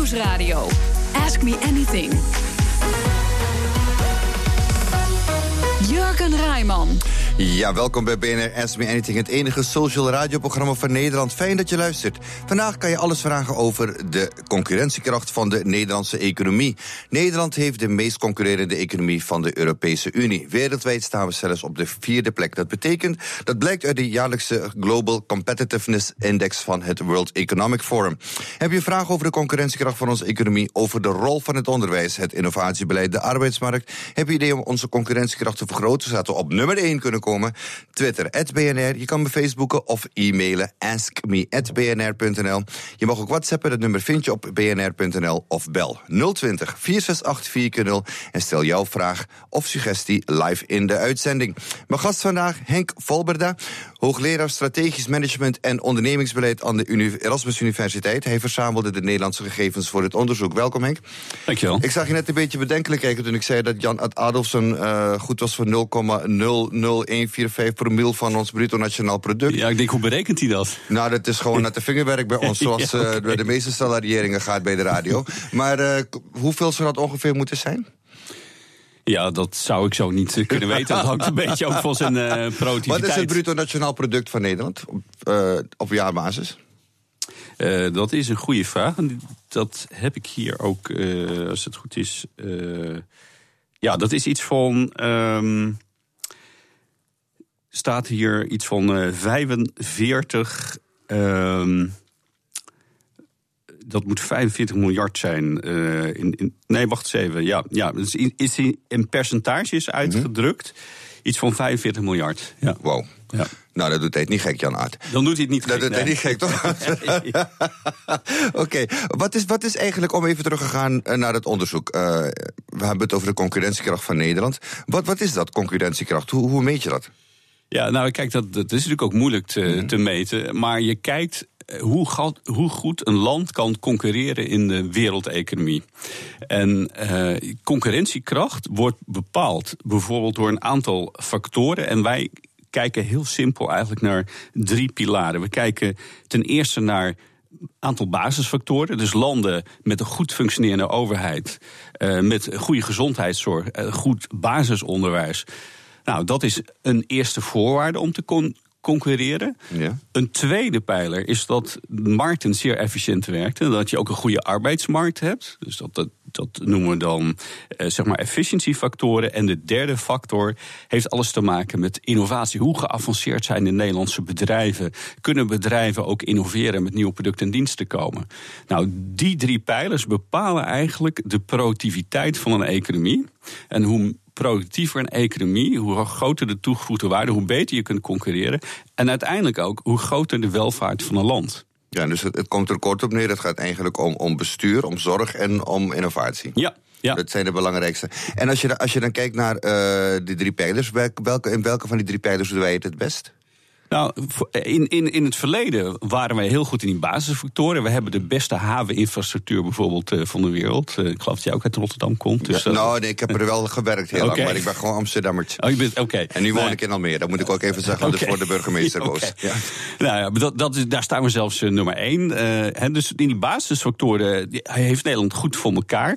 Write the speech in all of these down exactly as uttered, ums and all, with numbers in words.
Nieuwsradio. Ask Me Anything. Jurgen Rijman. Ja, welkom bij B N R Ask Me Anything, het enige social radioprogramma van Nederland. Fijn dat je luistert. Vandaag kan je alles vragen over de concurrentiekracht van de Nederlandse economie. Nederland heeft de meest concurrerende economie van de Europese Unie. Wereldwijd staan we zelfs op de vierde plek. Dat betekent, dat blijkt uit de jaarlijkse Global Competitiveness Index van het World Economic Forum. Heb je vragen over de concurrentiekracht van onze economie, over de rol van het onderwijs, het innovatiebeleid, de arbeidsmarkt? Heb je idee om onze concurrentiekracht te vergroten, zodat we op nummer één kunnen komen? Twitter, at B N R. Je kan me Facebooken of e-mailen, ask me at b n r punt n l. Je mag ook WhatsAppen, dat nummer vind je op b n r punt n l of bel nul twintig, vier zes acht, vier keer nul en stel jouw vraag of suggestie live in de uitzending. Mijn gast vandaag, Henk Volberda, hoogleraar strategisch management en ondernemingsbeleid aan de Erasmus Universiteit. Hij verzamelde de Nederlandse gegevens voor het onderzoek. Welkom, Henk. Dankjewel. Ik zag je net een beetje bedenkelijk kijken toen ik zei dat Jan Adolfsen uh, goed was voor nul komma nul nul een vier vijf promil van ons bruto nationaal product. Ja, ik denk, hoe berekent hij dat? Nou, dat is gewoon net de vingerwerk bij ons, zoals ja, okay. uh, bij de meeste salarieringen gaat bij de radio. Maar uh, hoeveel zou dat ongeveer moeten zijn? Ja, dat zou ik zo niet uh, kunnen weten. Dat hangt een beetje ook van zijn uh, productiviteit. Wat is het bruto nationaal product van Nederland op, uh, op jaarbasis? Uh, dat is een goede vraag. En dat heb ik hier ook, uh, als het goed is. Uh, ja, dat is iets van. Um, staat hier iets van uh, vijfenveertig. Um, dat moet vijfenveertig miljard zijn. Uh, in, in, nee, wacht eens even. Ja, ja, dus is in, in percentages uitgedrukt. Mm-hmm. Iets van vijfenveertig miljard. Ja. Wow. Ja. Nou, dat doet hij niet gek, Jan Aert. Dan doet hij het niet gek. Dat doet nee. hij niet gek, toch? Oké, okay. wat, is, wat is eigenlijk, om even terug te gaan naar het onderzoek. Uh, we hebben het over de concurrentiekracht van Nederland. Wat, wat is dat, concurrentiekracht? Hoe, hoe meet je dat? Ja, nou, kijk, dat, dat is natuurlijk ook moeilijk te, mm-hmm. te meten. Maar je kijkt hoe, gaat, hoe goed een land kan concurreren in de wereldeconomie. En uh, concurrentiekracht wordt bepaald bijvoorbeeld door een aantal factoren. En wij kijken heel simpel eigenlijk naar drie pilaren. We kijken ten eerste naar een aantal basisfactoren. Dus landen met een goed functionerende overheid, uh, met goede gezondheidszorg, uh, goed basisonderwijs. Nou, dat is een eerste voorwaarde om te con- concurreren. Ja. Een tweede pijler is dat markten zeer efficiënt werken. Dat je ook een goede arbeidsmarkt hebt. Dus dat, dat, dat noemen we dan eh, zeg maar efficiëntiefactoren. En de derde factor heeft alles te maken met innovatie. Hoe geavanceerd zijn de Nederlandse bedrijven? Kunnen bedrijven ook innoveren met nieuwe producten en diensten komen? Nou, die drie pijlers bepalen eigenlijk de productiviteit van een economie. En hoe productiever een economie, hoe groter de toegevoegde waarde, hoe beter je kunt concurreren. En uiteindelijk ook hoe groter de welvaart van een land. Ja, dus het, het komt er kort op neer. Het gaat eigenlijk om, om bestuur, om zorg en om innovatie. Ja. Ja. Dat zijn de belangrijkste. En als je, als je dan kijkt naar uh, die drie pijlers, welke, in welke van die drie pijlers doen wij het het best? Nou, in, in, in het verleden waren wij heel goed in die basisfactoren. We hebben de beste haveninfrastructuur bijvoorbeeld uh, van de wereld. Uh, ik geloof dat jij ook uit Rotterdam komt. Dus, ja, nou, nee, ik heb er wel gewerkt heel okay. lang, maar ik ben gewoon Amsterdammer. Oh, je bent, okay. En nu woon nee. ik in Almere, dat moet ik ook even zeggen, okay. dus voor de burgemeester boos. Okay. Ja. Nou ja, dat, dat is, daar staan we zelfs uh, nummer één. Uh, he, dus in die basisfactoren die, heeft Nederland goed voor elkaar.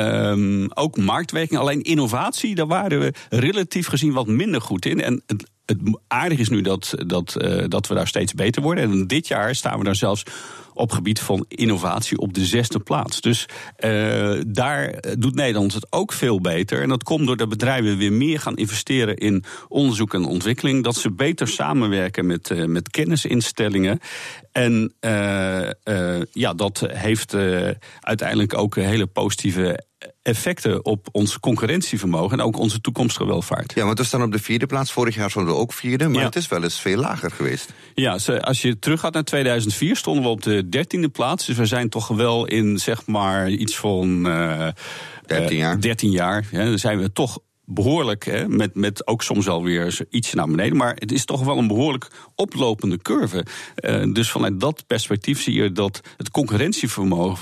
Uh, ook marktwerking, alleen innovatie, daar waren we relatief gezien wat minder goed in. En het Het aardige is nu dat, dat, uh, dat we daar steeds beter worden. En dit jaar staan we daar zelfs op gebied van innovatie op de zesde plaats. Dus uh, daar doet Nederland het ook veel beter. En dat komt doordat bedrijven weer meer gaan investeren in onderzoek en ontwikkeling. Dat ze beter samenwerken met, uh, met kennisinstellingen. En uh, uh, ja, dat heeft uh, uiteindelijk ook hele positieve effecten op ons concurrentievermogen en ook onze toekomstige welvaart. Ja, want we staan op de vierde plaats. Vorig jaar stonden we ook vierde, maar ja. het is wel eens veel lager geweest. Ja, als je teruggaat naar tweeduizend vier stonden we op de dertiende plaats. Dus we zijn toch wel in zeg maar iets van uh, dertien jaar. Uh, dertien jaar. Ja, dan zijn we toch behoorlijk, hè, met, met ook soms alweer ietsje naar beneden. Maar het is toch wel een behoorlijk oplopende curve. Uh, dus vanuit dat perspectief zie je dat het concurrentievermogen van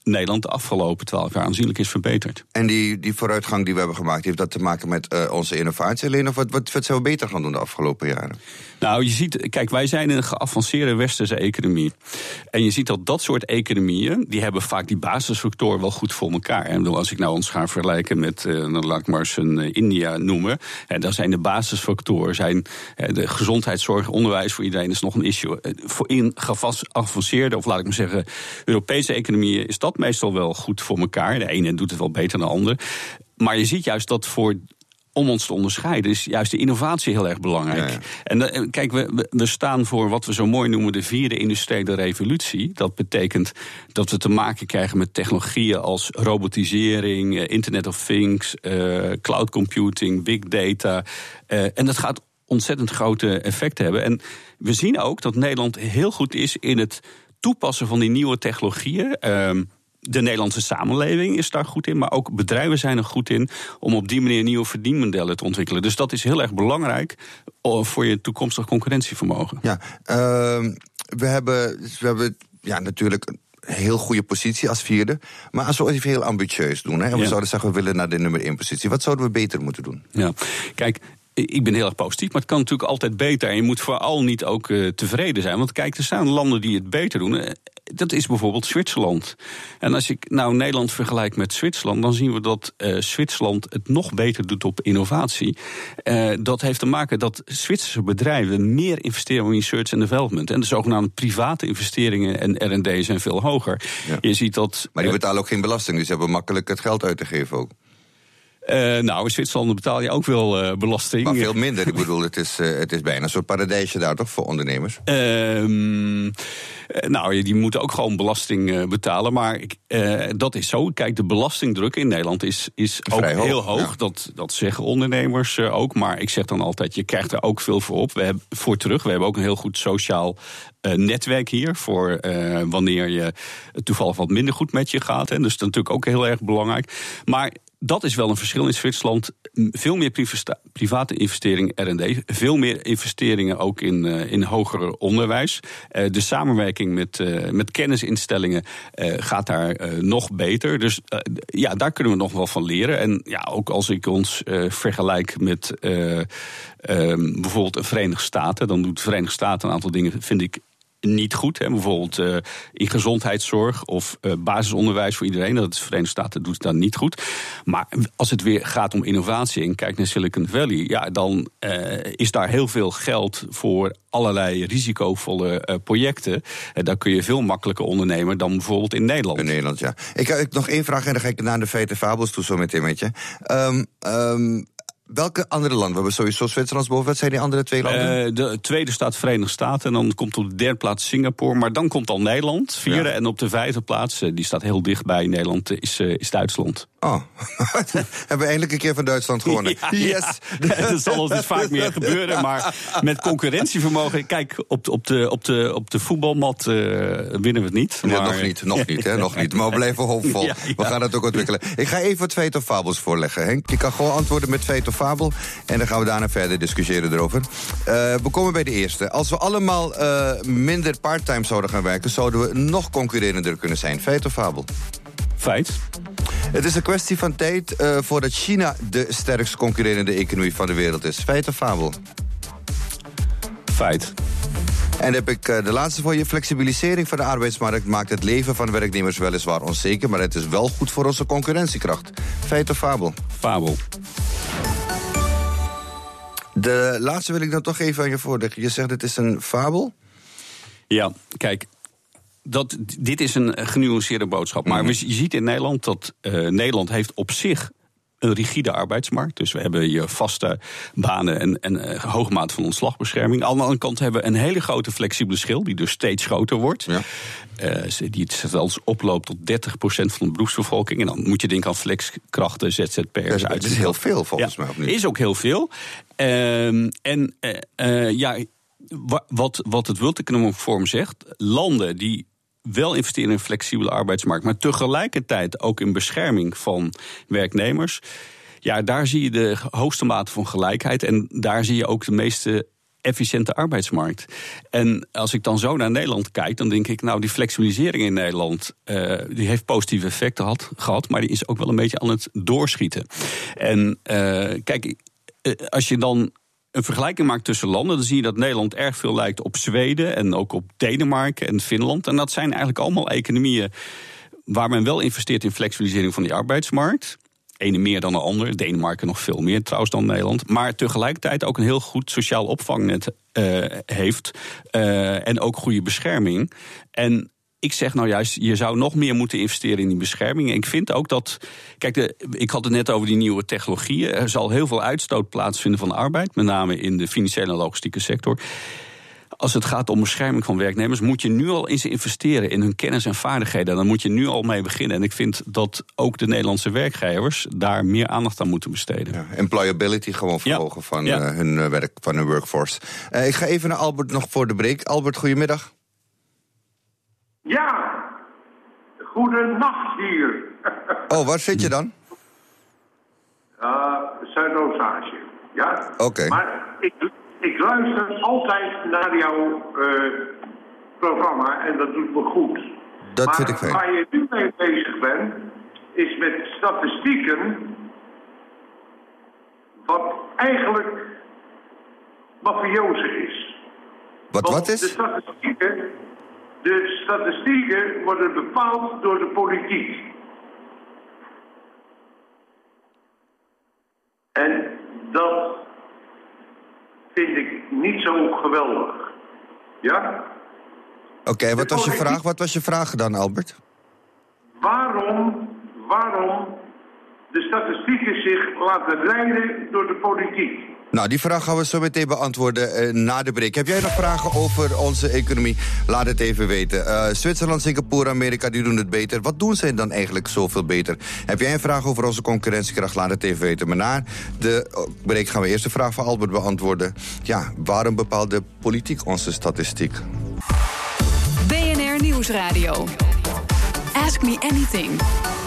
Nederland de afgelopen twaalf jaar aanzienlijk is verbeterd. En die, die vooruitgang die we hebben gemaakt, heeft dat te maken met uh, onze innovatie alleen? Of wat, wat, wat zijn we beter gaan doen de afgelopen jaren? Nou, je ziet, kijk, wij zijn een geavanceerde westerse economie. En je ziet dat dat soort economieën, die hebben vaak die basisfactoren wel goed voor elkaar. En als ik nou ons ga vergelijken met, uh, dan laat ik maar eens een uh, India noemen. En dan zijn de basisfactoren, zijn uh, de gezondheidszorg, onderwijs voor iedereen is nog een issue. Uh, voor in geavanceerde, of laat ik maar zeggen, Europese economieën is dat meestal wel goed voor elkaar. De ene doet het wel beter dan de ander. Maar je ziet juist dat voor, om ons te onderscheiden, is juist de innovatie heel erg belangrijk. Ja, ja. En uh, kijk, we, we staan voor wat we zo mooi noemen de vierde industriële revolutie. Dat betekent dat we te maken krijgen met technologieën als robotisering, uh, Internet of Things, uh, cloud computing, big data. Uh, en dat gaat ontzettend grote effecten hebben. En we zien ook dat Nederland heel goed is in het toepassen van die nieuwe technologieën. Uh, De Nederlandse samenleving is daar goed in, maar ook bedrijven zijn er goed in om op die manier nieuwe verdienmodellen te ontwikkelen. Dus dat is heel erg belangrijk voor je toekomstig concurrentievermogen. Ja, uh, we hebben, we hebben ja, natuurlijk een heel goede positie als vierde. Maar als we even heel ambitieus doen, hè, en we ja. zouden zeggen we willen naar de nummer één positie, wat zouden we beter moeten doen? Ja, kijk, ik ben heel erg positief, maar het kan natuurlijk altijd beter. En je moet vooral niet ook uh, tevreden zijn. Want kijk, er staan landen die het beter doen. Dat is bijvoorbeeld Zwitserland. En als ik nou Nederland vergelijk met Zwitserland, dan zien we dat uh, Zwitserland het nog beter doet op innovatie. Uh, dat heeft te maken dat Zwitserse bedrijven meer investeren in research and development. En de zogenaamde private investeringen en R en D zijn veel hoger. Ja. Je ziet dat, maar die betalen ook geen belasting, dus ze hebben makkelijk het geld uit te geven ook. Uh, nou, in Zwitserland betaal je ook wel uh, belasting. Maar veel minder. Ik bedoel, het is, uh, het is bijna een soort paradijsje daar toch voor ondernemers? Uh, uh, nou, die moeten ook gewoon belasting uh, betalen. Maar uh, dat is zo. Kijk, de belastingdruk in Nederland is, is ook hoog, heel hoog. Ja. Dat, dat zeggen ondernemers uh, ook. Maar ik zeg dan altijd, je krijgt er ook veel voor op. We hebben, voor terug. We hebben ook een heel goed sociaal uh, netwerk hier. Voor uh, wanneer je toevallig wat minder goed met je gaat. Hè. Dus dat is natuurlijk ook heel erg belangrijk. Maar dat is wel een verschil in Zwitserland. Veel meer private investeringen R en D. Veel meer investeringen ook in, uh, in hoger onderwijs. Uh, de samenwerking met, uh, met kennisinstellingen uh, gaat daar uh, nog beter. Dus uh, ja, daar kunnen we nog wel van leren. En ja, ook als ik ons uh, vergelijk met uh, uh, bijvoorbeeld de Verenigde Staten, dan doet de Verenigde Staten een aantal dingen, vind ik, niet goed. Hè. Bijvoorbeeld uh, in gezondheidszorg of uh, basisonderwijs voor iedereen. Dat de Verenigde Staten doet dat niet goed. Maar als het weer gaat om innovatie en kijk naar Silicon Valley, ja, dan uh, is daar heel veel geld voor allerlei risicovolle uh, projecten. Uh, daar kun je veel makkelijker ondernemen dan bijvoorbeeld in Nederland. In Nederland, ja. Ik heb nog één vraag en dan ga ik naar de feiten fabels toe zo meteen met je. Um, um, Welke andere landen? We hebben sowieso Zwitserland boven. Wat zijn die andere twee landen? Uh, de tweede staat Verenigde Staten. En dan komt op de derde plaats Singapore. Maar dan komt al Nederland, vierde. Ja. En op de vijfde plaats, die staat heel dichtbij Nederland, is, uh, is Duitsland. Oh, hebben we eindelijk een keer van Duitsland gewonnen. Ja, yes! Ja. Dat zal altijd vaak meer gebeuren. Maar met concurrentievermogen, kijk, op de, op de, op de, op de voetbalmat uh, winnen we het niet. Nee, maar nog niet, nog niet, hè, nog niet. Maar we blijven hoopvol. Ja, ja. We gaan het ook ontwikkelen. Ik ga even het feit of fabels voorleggen, Henk. Je kan gewoon antwoorden met feit of fabel. En dan gaan we daarna verder discussiëren erover. Uh, we komen bij de eerste. Als we allemaal uh, minder parttime zouden gaan werken, zouden we nog concurrerender kunnen zijn. Feit of fabel? Feit. Het is een kwestie van tijd uh, voordat China de sterkst concurrerende economie van de wereld is. Feit of fabel? Feit. En dan heb ik uh, de laatste voor je. Flexibilisering van de arbeidsmarkt maakt het leven van werknemers weliswaar onzeker, maar het is wel goed voor onze concurrentiekracht. Feit of fabel? Fabel. De laatste wil ik dan toch even aan je voorleggen. Je zegt het is een fabel? Ja, kijk, dat, dit is een genuanceerde boodschap. Maar mm-hmm. je ziet in Nederland dat uh, Nederland heeft op zich een rigide arbeidsmarkt. Dus we hebben hier vaste banen en, en uh, hoge mate van ontslagbescherming. Aan de andere kant hebben we een hele grote flexibele schil, die dus steeds groter wordt. Ja. Uh, die zelfs oploopt tot dertig procent van de beroepsbevolking. En dan moet je denken aan flexkrachten, Z Z P'ers. Ja, dat is heel veel volgens ja, mij. Of niet? Is ook heel veel. Uh, en uh, uh, ja, wat, wat het World Economic Forum zegt, landen die wel investeren in een flexibele arbeidsmarkt, maar tegelijkertijd ook in bescherming van werknemers, ja, daar zie je de hoogste mate van gelijkheid en daar zie je ook de meeste efficiënte arbeidsmarkt. En als ik dan zo naar Nederland kijk, dan denk ik, nou, die flexibilisering in Nederland, uh, die heeft positieve effecten had, gehad, maar die is ook wel een beetje aan het doorschieten. En uh, kijk, uh, als je dan een vergelijking maakt tussen landen, dan zie je dat Nederland erg veel lijkt op Zweden en ook op Denemarken en Finland. En dat zijn eigenlijk allemaal economieën waar men wel investeert in flexibilisering van die arbeidsmarkt. Ene meer dan de andere, Denemarken nog veel meer trouwens dan Nederland. Maar tegelijkertijd ook een heel goed sociaal opvangnet uh, heeft. Uh, en ook goede bescherming. En ik zeg nou juist, je zou nog meer moeten investeren in die bescherming. En ik vind ook dat, kijk, de, ik had het net over die nieuwe technologieën. Er zal heel veel uitstoot plaatsvinden van arbeid, met name in de financiële en logistieke sector. Als het gaat om bescherming van werknemers, moet je nu al in ze investeren, in hun kennis en vaardigheden. Dan moet je nu al mee beginnen. En ik vind dat ook de Nederlandse werkgevers daar meer aandacht aan moeten besteden. Ja, employability gewoon verhogen ja. van ja. Uh, hun uh, werk, van hun workforce. Uh, ik ga even naar Albert nog voor de break. Albert, goedemiddag. Ja, goedenacht hier. Oh, waar zit je dan? Uh, Zuidoost-Azië, ja. Oké. Okay. Maar ik, ik luister altijd naar jouw uh, programma en dat doet me goed. Dat maar vind ik fijn. Waar je nu mee bezig bent, is met statistieken wat eigenlijk mafioze is. Wat, Want wat is? De statistieken... De statistieken worden bepaald door de politiek. En dat vind ik niet zo geweldig. Ja? Oké, okay, wat was je vraag? Wat was je vraag dan, Albert? Waarom, waarom de statistieken zich laten leiden door de politiek? Nou, die vraag gaan we zo meteen beantwoorden uh, na de break. Heb jij nog vragen over onze economie? Laat het even weten. Uh, Zwitserland, Singapore, Amerika, die doen het beter. Wat doen zij dan eigenlijk zoveel beter? Heb jij een vraag over onze concurrentiekracht? Laat het even weten. Maar na de break gaan we eerst de vraag van Albert beantwoorden. Ja, waarom bepaalt de politiek onze statistiek? B N R Nieuwsradio. Ask me anything.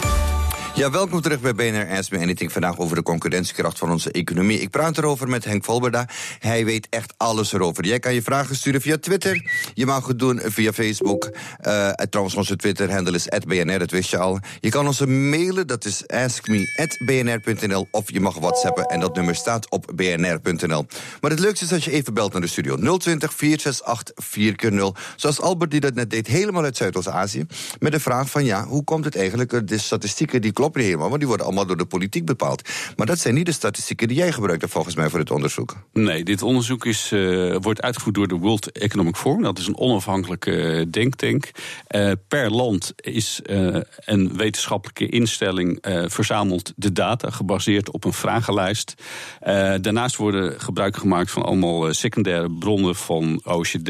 Ja, welkom terug bij B N R Ask Me Anything. Vandaag over de concurrentiekracht van onze economie. Ik praat erover met Henk Volberda. Hij weet echt alles erover. Jij kan je vragen sturen via Twitter. Je mag het doen via Facebook. Uh, trouwens, onze Twitter-handle is at B N R, dat wist je al. Je kan ons mailen, dat is ask me at b n r punt n l. Of je mag whatsappen en dat nummer staat op b n r punt n l. Maar het leukste is als je even belt naar de studio. nul twintig, vier zes acht, vier keer nul. Zoals Albert die dat net deed, helemaal uit Zuidoost-Azië. Met de vraag van ja, hoe komt het eigenlijk? De statistieken die kloppen niet helemaal, want die worden allemaal door de politiek bepaald. Maar dat zijn niet de statistieken die jij gebruikt hebt volgens mij voor dit onderzoek. Nee, dit onderzoek is, uh, wordt uitgevoerd door de World Economic Forum. Dat is een onafhankelijke uh, denktank. Uh, per land is uh, een wetenschappelijke instelling uh, verzamelt de data gebaseerd op een vragenlijst. Uh, daarnaast worden gebruik gemaakt van allemaal uh, secundaire bronnen van O E C D,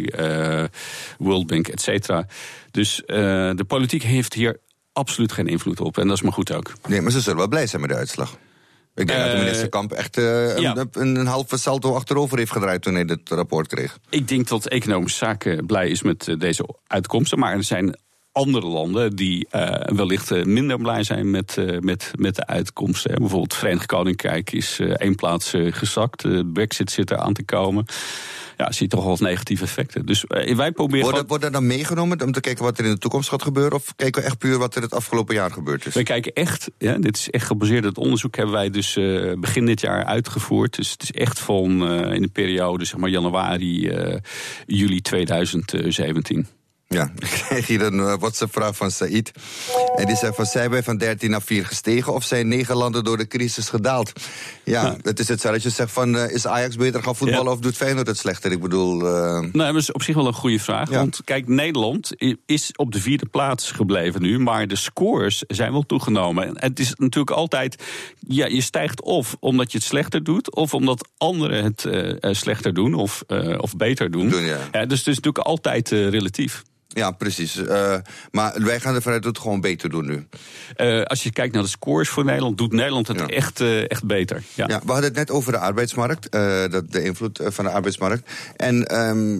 uh, World Bank, et cetera. Dus uh, de politiek heeft hier absoluut geen invloed op. En dat is maar goed ook. Nee, maar ze zullen wel blij zijn met de uitslag. Ik denk uh, dat de minister Kamp echt uh, ja. een, een, een halve salto achterover heeft gedraaid toen hij dit rapport kreeg. Ik denk dat Economische Zaken blij is met uh, deze uitkomsten. Maar er zijn andere landen die uh, wellicht uh, minder blij zijn met, uh, met, met de uitkomsten. Hè. Bijvoorbeeld het Verenigd Koninkrijk is uh, één plaats uh, gezakt. De uh, Brexit zit er aan te komen. Ja, zie je toch wel wat negatieve effecten. Dus uh, wij proberen. Wordt dat, wordt dat dan meegenomen om te kijken wat er in de toekomst gaat gebeuren? Of kijken we echt puur wat er het afgelopen jaar gebeurd is? Wij kijken echt, ja, dit is echt gebaseerd. Het onderzoek hebben wij dus uh, begin dit jaar uitgevoerd. Dus het is echt van uh, in de periode, zeg maar januari, uh, juli tweeduizend zeventien. Ja, ik krijg hier een uh, WhatsApp-vraag van Said. En die zegt van, zijn wij van dertien naar vier gestegen of zijn negen landen door de crisis gedaald? Ja, ja. Het is hetzelfde. Je zegt van, uh, is Ajax beter gaan voetballen ja. of doet Feyenoord het slechter? Ik bedoel... Uh... Nee, dat is op zich wel een goede vraag. Ja. Want kijk, Nederland is op de vierde plaats gebleven nu, maar de scores zijn wel toegenomen. En het is natuurlijk altijd, ja, je stijgt of omdat je het slechter doet, of omdat anderen het uh, slechter doen of, uh, of beter doen. doen ja. Ja, dus het is natuurlijk altijd uh, relatief. Ja, precies. Uh, maar wij gaan ervan uit dat het gewoon beter doen nu. Uh, als je kijkt naar de scores voor Nederland, doet Nederland het ja. echt, uh, echt beter. Ja. Ja, we hadden het net over de arbeidsmarkt, uh, de, de invloed van de arbeidsmarkt. En um, ja,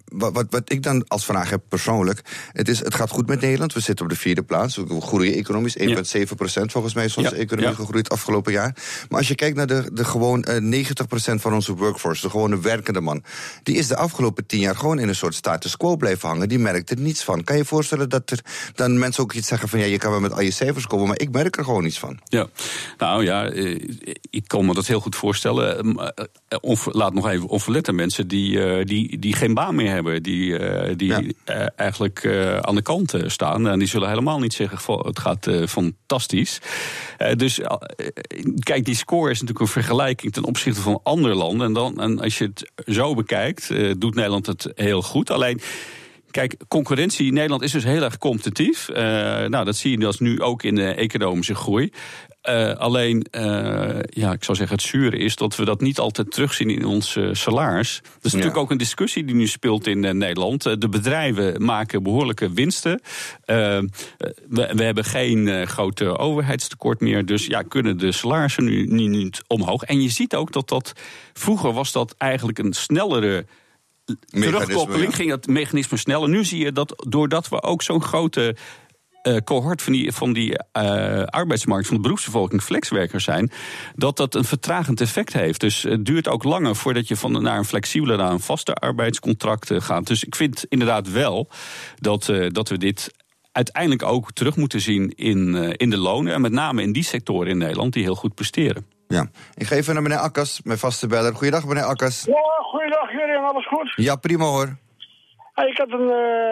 wat, wat, wat ik dan als vraag heb persoonlijk... Het, is, het gaat goed met Nederland, we zitten op de vierde plaats. We groeien economisch, één komma zeven procent volgens mij is onze ja. economie ja. gegroeid afgelopen jaar. Maar als je kijkt naar de, de gewoon uh, negentig procent van onze workforce... de gewone werkende man... die is de afgelopen tien jaar gewoon in een soort status quo blijven hangen. Die merkt er niets van. Kan je je voorstellen dat er dan mensen ook iets zeggen van... ja, je kan wel met al je cijfers komen, maar ik merk er gewoon niets van. Ja, nou ja, ik kan me dat heel goed voorstellen. Laat nog even onverletten mensen die, die, die geen baan meer hebben... die, die ja. eigenlijk aan de kant staan. En die zullen helemaal niet zeggen, het gaat fantastisch. Dus kijk, die score is natuurlijk een vergelijking... ten opzichte van andere landen. En, dan, en als je het zo bekijkt, doet Nederland het heel goed. Alleen... Kijk, concurrentie in Nederland is dus heel erg competitief. Uh, nou, dat zie je dus nu ook in de economische groei. Uh, alleen, uh, ja, ik zou zeggen, het zure is dat we dat niet altijd terugzien in ons uh, salaris. Dat is ja. natuurlijk ook een discussie die nu speelt in uh, Nederland. Uh, de bedrijven maken behoorlijke winsten. Uh, we, we hebben geen uh, grote overheidstekort meer. Dus ja, kunnen de salarissen nu, nu niet omhoog. En je ziet ook dat dat... Vroeger was dat eigenlijk een snellere... terugkoppeling, ja. ging het mechanisme sneller. Nu zie je dat doordat we ook zo'n grote uh, cohort van die, van die uh, arbeidsmarkt, van de beroepsbevolking, flexwerkers zijn, dat dat een vertragend effect heeft. Dus het duurt ook langer voordat je van naar een flexibele, naar een vaste arbeidscontract gaat. Dus ik vind inderdaad wel dat, uh, dat we dit uiteindelijk ook terug moeten zien in, uh, in de lonen. En met name in die sectoren in Nederland die heel goed presteren. Ja, ik ga even naar meneer Akkas, mijn vaste beller. Goeiedag, meneer Akkas. Ja, goeiedag, Jurien, alles goed? Ja, prima hoor. Hey, ik had een,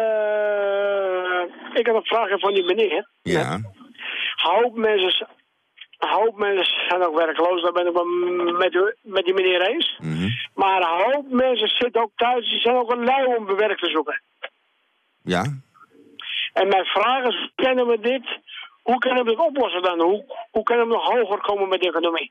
uh, ik had een vraag van die meneer. Ja. Hoop mensen, hoop mensen zijn ook werkloos, daar ben ik wel met, met die meneer eens. Mm-hmm. Maar een hoop mensen zitten ook thuis, die zijn ook een lui om werk te zoeken. Ja. En mijn vraag is, kennen we dit... Hoe kunnen we het oplossen dan? Hoe, hoe kunnen we nog hoger komen met de economie?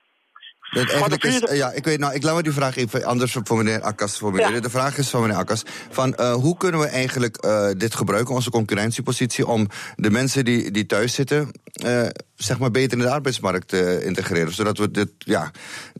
Dat eigenlijk is, ja, ik weet, nou, ik laat me die vraag even anders voor meneer Akkas formuleren. Ja. De vraag is van meneer Akkas, van uh, hoe kunnen we eigenlijk uh, dit gebruiken, onze concurrentiepositie, om de mensen die, die thuis zitten, uh, zeg maar beter in de arbeidsmarkt te uh, integreren, zodat we dit, ja,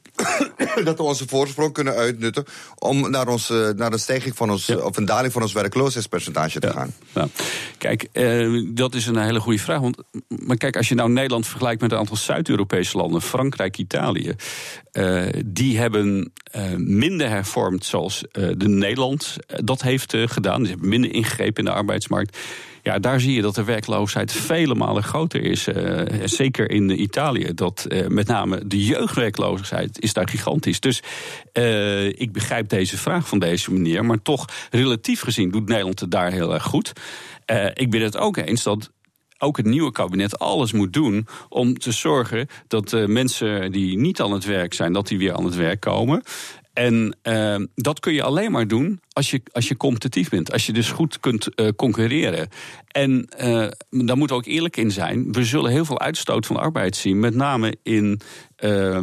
dat we onze voorsprong kunnen uitnutten om naar, ons, uh, naar een stijging van ons, ja. of een daling van ons werkloosheidspercentage te ja. gaan. Ja. Kijk, uh, dat is een hele goede vraag. Want, maar kijk, als je nou Nederland vergelijkt met een aantal Zuid-Europese landen, Frankrijk, Italië, Uh, die hebben uh, minder hervormd zoals uh, de Nederland uh, dat heeft uh, gedaan. Ze hebben minder ingegrepen in de arbeidsmarkt. Ja, daar zie je dat de werkloosheid vele malen groter is. Uh, zeker in Italië. Dat uh, met name de jeugdwerkloosheid is daar gigantisch. Dus uh, ik begrijp deze vraag van deze meneer. Maar toch, relatief gezien doet Nederland het daar heel erg goed. Uh, ik ben het ook eens dat ook het nieuwe kabinet alles moet doen om te zorgen dat uh, mensen die niet aan het werk zijn, dat die weer aan het werk komen. En uh, dat kun je alleen maar doen als je, als je competitief bent. Als je dus goed kunt uh, concurreren. En uh, daar moet ook eerlijk in zijn. We zullen heel veel uitstoot van arbeid zien. Met name in... Uh,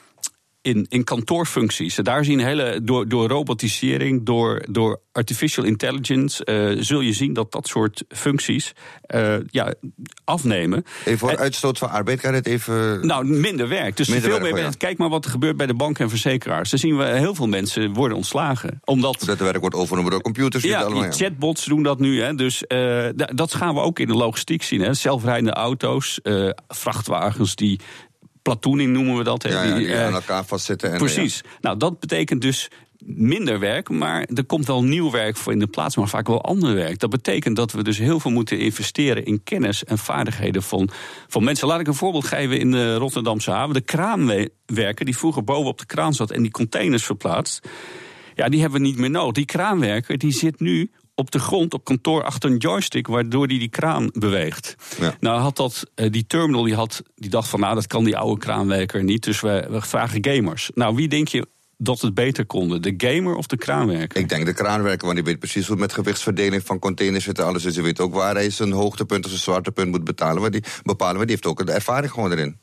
In, in kantoorfuncties. Daar zien hele, door, door robotisering, door, door artificial intelligence, uh, zul je zien dat dat soort functies uh, ja, afnemen. Even voor en, uitstoot van arbeid, kan je het even... Nou, minder werk. Dus minder veel werk, meer werk. Ja. Kijk maar wat er gebeurt bij de banken en verzekeraars. Daar zien we heel veel mensen worden ontslagen. Omdat dat werk wordt overgenomen door computers. Ja, allemaal, die chatbots doen dat nu. Hè. Dus uh, dat gaan we ook in de logistiek zien. Hè. Zelfrijdende auto's, uh, vrachtwagens die... platooning noemen we dat. Ja, ja, die uh, aan elkaar vastzitten. En, precies. Ja. Nou, dat betekent dus minder werk, maar er komt wel nieuw werk voor in de plaats, maar vaak wel ander werk. Dat betekent dat we dus heel veel moeten investeren in kennis en vaardigheden van, van mensen. Laat ik een voorbeeld geven in de Rotterdamse haven. De kraanwerker die vroeger boven op de kraan zat en die containers verplaatst, ja, die hebben we niet meer nodig. Die kraanwerker die zit nu op de grond, op kantoor, achter een joystick, waardoor die die kraan beweegt. Ja. Nou had dat, die terminal, die, had, die dacht van, nou, dat kan die oude kraanwerker niet, dus we, we vragen gamers. Nou, wie denk je dat het beter konden, de gamer of de kraanwerker? Ik denk de kraanwerker, want die weet precies hoe met gewichtsverdeling van containers zit en alles. Dus je weet ook waar hij zijn hoogtepunt of zijn zwaartepunt moet betalen, waar die, bepalen. Maar die heeft ook de ervaring gewoon erin.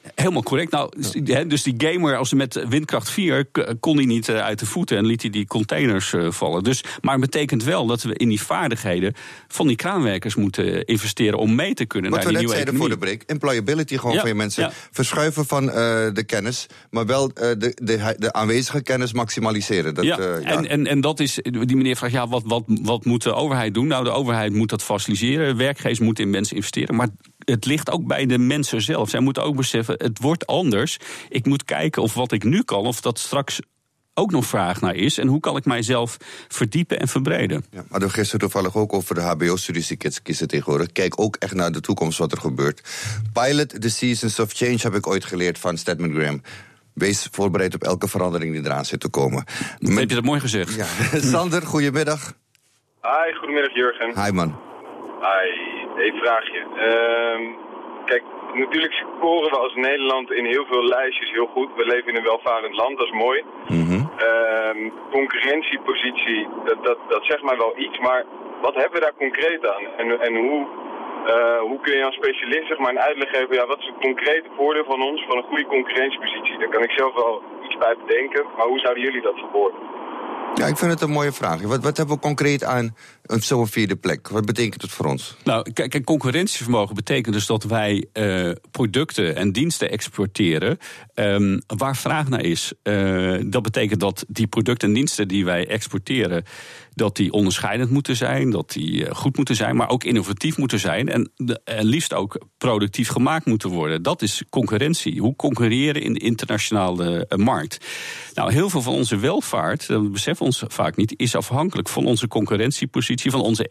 Helemaal correct. Nou, ja. Dus die gamer, als met windkracht vier, kon hij niet uit de voeten en liet hij die containers uh, vallen. Dus, maar het betekent wel dat we in die vaardigheden van die kraanwerkers moeten investeren om mee te kunnen. Wat naar we die net nieuwe zeiden economie. voor de break, employability gewoon ja. van je mensen. Ja. Verschuiven van uh, de kennis, maar wel uh, de, de, de aanwezige kennis maximaliseren. Dat, ja. Uh, ja. En, en, en dat is, die meneer vraagt, ja, wat, wat, wat moet de overheid doen? Nou, de overheid moet dat faciliteren. Werkgevers moeten in mensen investeren. Maar het ligt ook bij de mensen zelf. Zij moeten ook beseffen, het wordt anders. Ik moet kijken of wat ik nu kan, of dat straks ook nog vraag naar is. En hoe kan ik mijzelf verdiepen en verbreden? Ja, maar we gisteren toevallig ook over de H B O-studies die kids kiezen tegenwoordig. Kijk ook echt naar de toekomst wat er gebeurt. Pilot the Seasons of Change heb ik ooit geleerd van Stedman Graham. Wees voorbereid op elke verandering die eraan zit te komen. Met... Heb je dat mooi gezegd? Ja. Sander, goedemiddag. Hi, goedemiddag Jurgen. Hi man. Hi, één vraagje. Uh, kijk, natuurlijk scoren we als Nederland in heel veel lijstjes heel goed. We leven in een welvarend land, dat is mooi. Mm-hmm. Uh, concurrentiepositie, dat, dat, dat zegt mij wel iets, maar wat hebben we daar concreet aan? En, en hoe, uh, hoe kun je als specialist zeg maar, een uitleg geven, ja, wat is het concrete voordeel van ons, van een goede concurrentiepositie? Daar kan ik zelf wel iets bij bedenken, maar hoe zouden jullie dat verwoorden? Ja, ik vind het een mooie vraag. Wat, wat hebben we concreet aan zo'n vierde plek? Wat betekent het voor ons? Nou, kijk, concurrentievermogen betekent dus dat wij uh, producten en diensten exporteren um, waar vraag naar is. Uh, dat betekent dat die producten en diensten die wij exporteren, dat die onderscheidend moeten zijn, dat die goed moeten zijn, maar ook innovatief moeten zijn en, de, en liefst ook productief gemaakt moeten worden. Dat is concurrentie. Hoe concurreren in de internationale uh, markt? Nou, heel veel van onze welvaart, dat beseffen we ons vaak niet, is afhankelijk van onze concurrentiepositie, van onze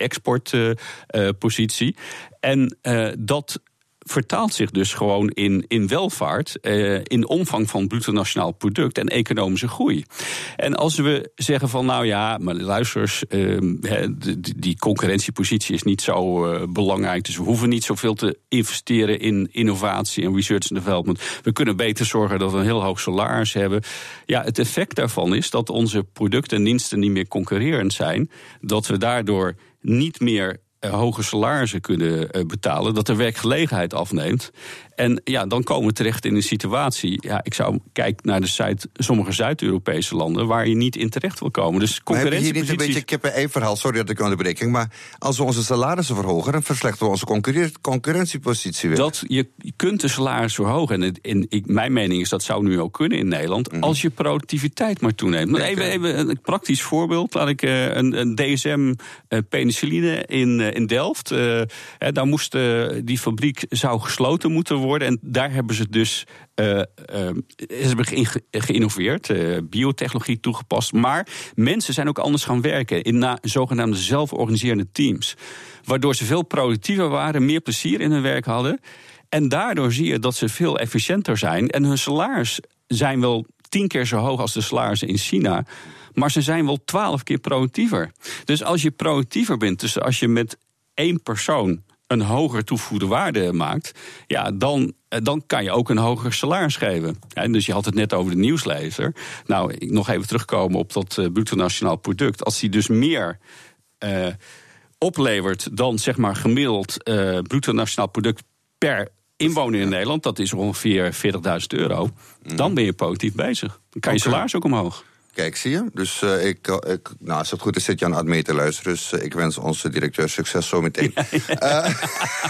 exportpositie. Uh, uh, en uh, dat vertaalt zich dus gewoon in, in welvaart, eh, in omvang van bruto nationaal product en economische groei. En als we zeggen van nou ja, maar luisters, eh, die, die concurrentiepositie is niet zo uh, belangrijk, dus we hoeven niet zoveel te investeren in innovatie en research and development. We kunnen beter zorgen dat we een heel hoog salaris hebben. Ja, het effect daarvan is dat onze producten en diensten niet meer concurrerend zijn, dat we daardoor niet meer hoge salarissen kunnen betalen, dat de werkgelegenheid afneemt. En ja, dan komen we terecht in een situatie, ja, ik zou kijken naar de Zuid, sommige Zuid-Europese landen, waar je niet in terecht wil komen. Dus concurrentie. Hebben we hier niet een beetje kippen-ei-verhaal? Sorry dat ik onderbreking, maar als we onze salarissen verhogen, dan verslechteren we onze concurren- concurrentiepositie weer. Dat, je kunt de salaris verhogen. En in, in, mijn mening is dat zou nu ook kunnen in Nederland, mm-hmm. als je productiviteit maar toeneemt. Maar even, even een praktisch voorbeeld. Laat ik uh, een, een D S M uh, penicilline in, uh, in Delft. Uh, daar moest uh, die fabriek zou gesloten moeten worden. En daar hebben ze dus uh, uh, ze hebben ge- geïnnoveerd, uh, biotechnologie toegepast. Maar mensen zijn ook anders gaan werken in na, zogenaamde zelforganiserende teams. Waardoor ze veel productiever waren, meer plezier in hun werk hadden. En daardoor zie je dat ze veel efficiënter zijn. En hun salaris zijn wel tien keer zo hoog als de salarissen in China. Maar ze zijn wel twaalf keer productiever. Dus als je productiever bent, dus als je met één persoon een hoger toegevoegde waarde maakt, ja, dan, dan kan je ook een hoger salaris geven. Ja, dus je had het net over de nieuwslezer. Nou, ik nog even terugkomen op dat uh, bruto nationaal product. Als die dus meer uh, oplevert dan zeg maar gemiddeld uh, bruto nationaal product per inwoner in Nederland, dat is ongeveer veertigduizend euro, mm. dan ben je productief bezig. Dan kan je okay. salaris ook omhoog. Kijk, zie je? Dus uh, ik, ik, nou, als het goed is, zit je aan Admee te luisteren. Dus uh, ik wens onze directeur succes zo meteen. Ja, ja. Uh,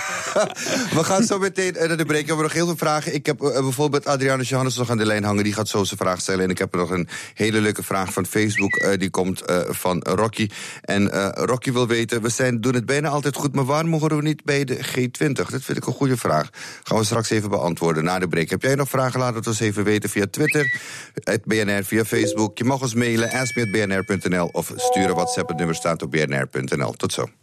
we gaan zo meteen naar de break. We hebben nog heel veel vragen. Ik heb uh, bijvoorbeeld Adrianus Johannes nog aan de lijn hangen. Die gaat zo zijn vraag stellen. En ik heb er nog een hele leuke vraag van Facebook. Uh, die komt uh, van Rocky. En uh, Rocky wil weten, we zijn, doen het bijna altijd goed, maar waarom horen we niet bij de G twintig? Dat vind ik een goede vraag. Gaan we straks even beantwoorden na de break. Heb jij nog vragen? Laat het ons even weten via Twitter, het B N R, via Facebook. Je mag ons mailen, ask me at b n r punt n l of sturen WhatsApp. Het nummer staat op b n r punt n l. Tot zo.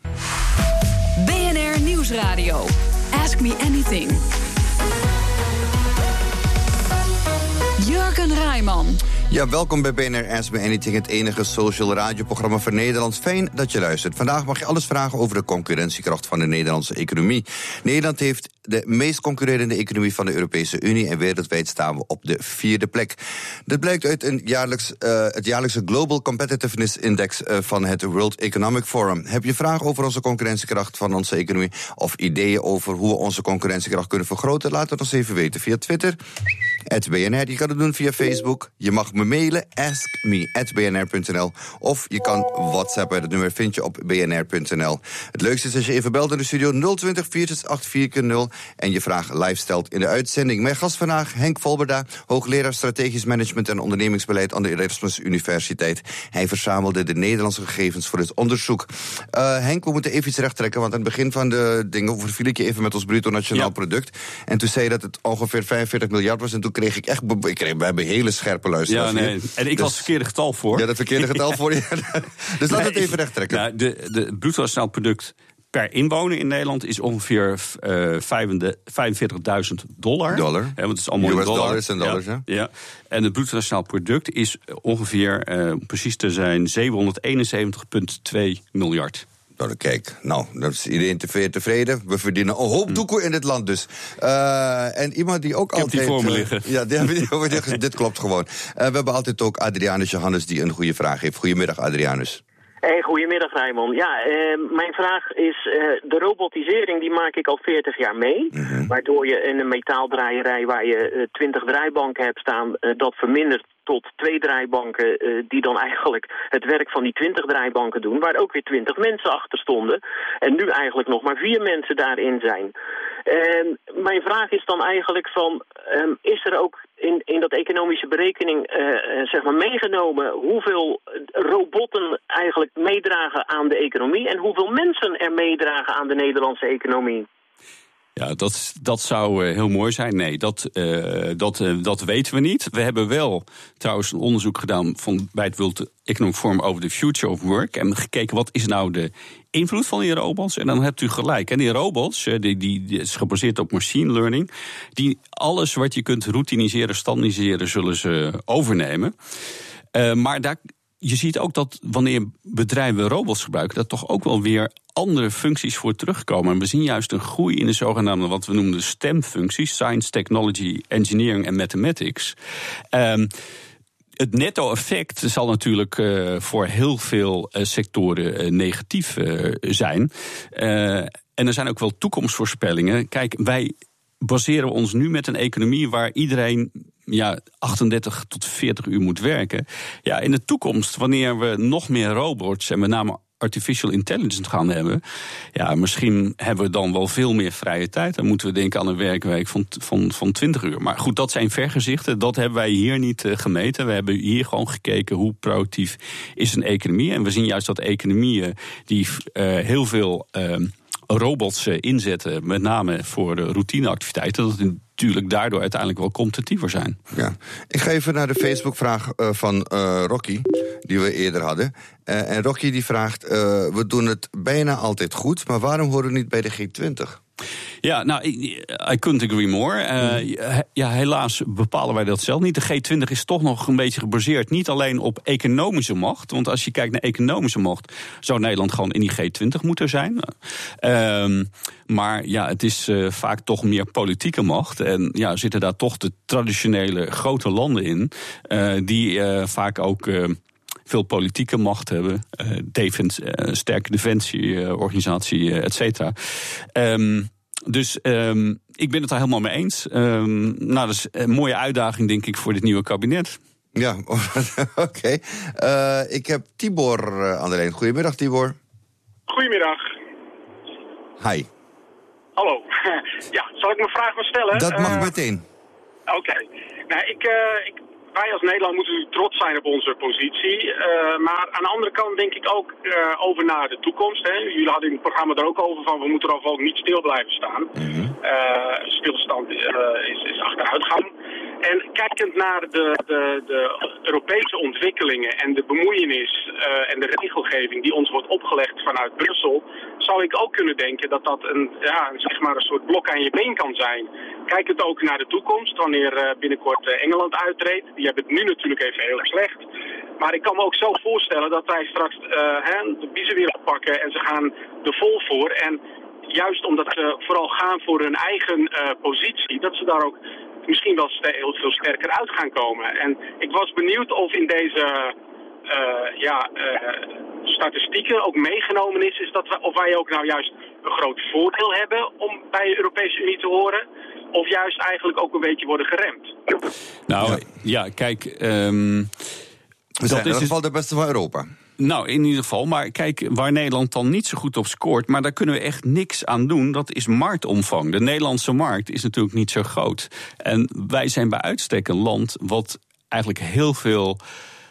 B N R Nieuwsradio. Ask me anything. Jurgen Rijman. Ja, welkom bij B N R Ask Me Anything, het enige social radioprogramma van Nederland. Fijn dat je luistert. Vandaag mag je alles vragen over de concurrentiekracht van de Nederlandse economie. Nederland heeft de meest concurrerende economie van de Europese Unie en wereldwijd staan we op de vierde plek. Dit blijkt uit een jaarlijks, uh, het jaarlijkse Global Competitiveness Index uh, van het World Economic Forum. Heb je vragen over onze concurrentiekracht van onze economie of ideeën over hoe we onze concurrentiekracht kunnen vergroten? Laat het ons even weten via Twitter, at B N R. Je kan het doen via Facebook. Je mag me mailen, ask me at b n r punt n l. Of je kan WhatsAppen, dat nummer vind je op b n r punt n l. Het leukste is als je even belt in de studio nul twintig, vier zes acht, vier nul en je vraag live stelt in de uitzending. Mijn gast vandaag, Henk Volberda, hoogleraar strategisch management en ondernemingsbeleid aan de Erasmus Universiteit. Hij verzamelde de Nederlandse gegevens voor het onderzoek. Uh, Henk, we moeten even iets recht trekken, want aan het begin van de dingen overviel ik je even met ons bruto nationaal ja. product. En toen zei je dat het ongeveer vijfenveertig miljard was en toen kreeg ik echt, ik kreeg, we hebben hele scherpe luisteraars. Ja, nee. En ik dus, was het verkeerde getal voor. Ja, dat verkeerde getal voor je. Dus laat nee, het even recht trekken. Nou, de, de bruto nationaal product per inwoner in Nederland is ongeveer uh, vijfenveertigduizend dollar. Dollar. Ja, want het is allemaal U S in dollar. dollars en dollars, ja, ja. En het bruto nationaal product is ongeveer, uh, om precies te zijn, zevenhonderdeenenzeventig komma twee miljard. Nou, kijk, nou, dan is iedereen tevreden. We verdienen een hoop doekoe in dit land dus. Uh, en iemand die ook ik altijd... heb die voor me liggen. Uh, ja, die, dit klopt gewoon. Uh, we hebben altijd ook Adrianus Johannes die een goede vraag heeft. Goedemiddag, Adrianus. Hey, goedemiddag Raymond. Ja, uh, mijn vraag is, uh, de robotisering die maak ik al veertig jaar mee. Mm-hmm. Waardoor je in een metaaldraaierij waar je uh, twintig draaibanken hebt staan, uh, dat vermindert tot twee draaibanken uh, die dan eigenlijk het werk van die twintig draaibanken doen, waar ook weer twintig mensen achter stonden. En nu eigenlijk nog maar vier mensen daarin zijn. Uh, mijn vraag is dan eigenlijk van, um, is er ook in, in dat economische berekening uh, zeg maar meegenomen hoeveel robotten eigenlijk meedragen aan de economie en hoeveel mensen er meedragen aan de Nederlandse economie? Ja, dat, dat zou uh, heel mooi zijn. Nee, dat, uh, dat, uh, dat weten we niet. We hebben wel trouwens een onderzoek gedaan van, bij het World Economic Forum over the Future of Work. En gekeken wat is nou de invloed van die robots. En dan hebt u gelijk. En die robots, die, die, die is gebaseerd op machine learning. Die alles wat je kunt routiniseren, standaardiseren, zullen ze overnemen. Uh, maar daar... Je ziet ook dat wanneer bedrijven robots gebruiken, dat toch ook wel weer andere functies voor terugkomen. En we zien juist een groei in de zogenaamde, wat we noemen de STEM-functies, Science, Technology, Engineering en Mathematics. Um, Het netto-effect zal natuurlijk uh, voor heel veel uh, sectoren uh, negatief uh, zijn. Uh, en er zijn ook wel toekomstvoorspellingen. Kijk, wij baseren we ons nu met een economie waar iedereen ja, achtendertig tot veertig uur moet werken. Ja, in de toekomst, wanneer we nog meer robots en met name artificial intelligence gaan hebben, ja, misschien hebben we dan wel veel meer vrije tijd. Dan moeten we denken aan een werkweek van, van, van twintig uur. Maar goed, dat zijn vergezichten. Dat hebben wij hier niet uh, gemeten. We hebben hier gewoon gekeken hoe productief is een economie. En we zien juist dat economieën die uh, heel veel Uh, robots inzetten, met name voor de routineactiviteiten, dat het natuurlijk daardoor uiteindelijk wel competitiever zijn. Ja. Ik ga even naar de Facebook-vraag uh, van uh, Rocky, die we eerder hadden. Uh, en Rocky die vraagt, uh, we doen het bijna altijd goed, maar waarom horen we niet bij de G twintig? Ja, nou, I couldn't agree more. Uh, ja, helaas bepalen wij dat zelf niet. De G twintig is toch nog een beetje gebaseerd niet alleen op economische macht. Want als je kijkt naar economische macht, zou Nederland gewoon in die G twintig moeten zijn. Uh, maar ja, het is uh, vaak toch meer politieke macht. En ja, zitten daar toch de traditionele grote landen in, uh, die uh, vaak ook Uh, veel politieke macht hebben, uh, defense, uh, sterke defensieorganisatie, uh, et cetera. Um, dus um, ik ben het daar helemaal mee eens. Um, nou, dat is een mooie uitdaging, denk ik, voor dit nieuwe kabinet. Ja, oké. Okay. Uh, ik heb Tibor uh, aan de lijn. Goedemiddag, Tibor. Goedemiddag. Hi. Hallo. Ja, zal ik mijn vraag maar stellen? Dat mag uh, meteen. Oké. Okay. Nou, ik... Uh, ik Wij als Nederland moeten natuurlijk trots zijn op onze positie. Uh, maar aan de andere kant denk ik ook uh, over naar de toekomst. Hè. Jullie hadden in het programma er ook over van we moeten er ook niet stil blijven staan. Mm-hmm. Uh, stilstand uh, is, is achteruitgang. En kijkend naar de, de, de Europese ontwikkelingen en de bemoeienis uh, en de regelgeving die ons wordt opgelegd vanuit Brussel, zou ik ook kunnen denken dat dat een, ja, zeg maar een soort blok aan je been kan zijn. Kijk het ook naar de toekomst, wanneer uh, binnenkort uh, Engeland uittreedt. Die hebben het nu natuurlijk even heel erg slecht. Maar ik kan me ook zo voorstellen dat wij straks uh, hè, de biezen weer oppakken en ze gaan er vol voor. En juist omdat ze vooral gaan voor hun eigen uh, positie, dat ze daar ook misschien wel heel veel sterker uit gaan komen. En ik was benieuwd of in deze uh, ja, uh, statistieken ook meegenomen is, is dat we, of wij ook nou juist een groot voordeel hebben om bij de Europese Unie te horen, of juist eigenlijk ook een beetje worden geremd. Nou, ja, ja kijk, Um, we zijn in ieder geval de beste van Europa. Nou, in ieder geval. Maar kijk, waar Nederland dan niet zo goed op scoort, maar daar kunnen we echt niks aan doen, dat is marktomvang. De Nederlandse markt is natuurlijk niet zo groot. En wij zijn bij uitstek een land wat eigenlijk heel veel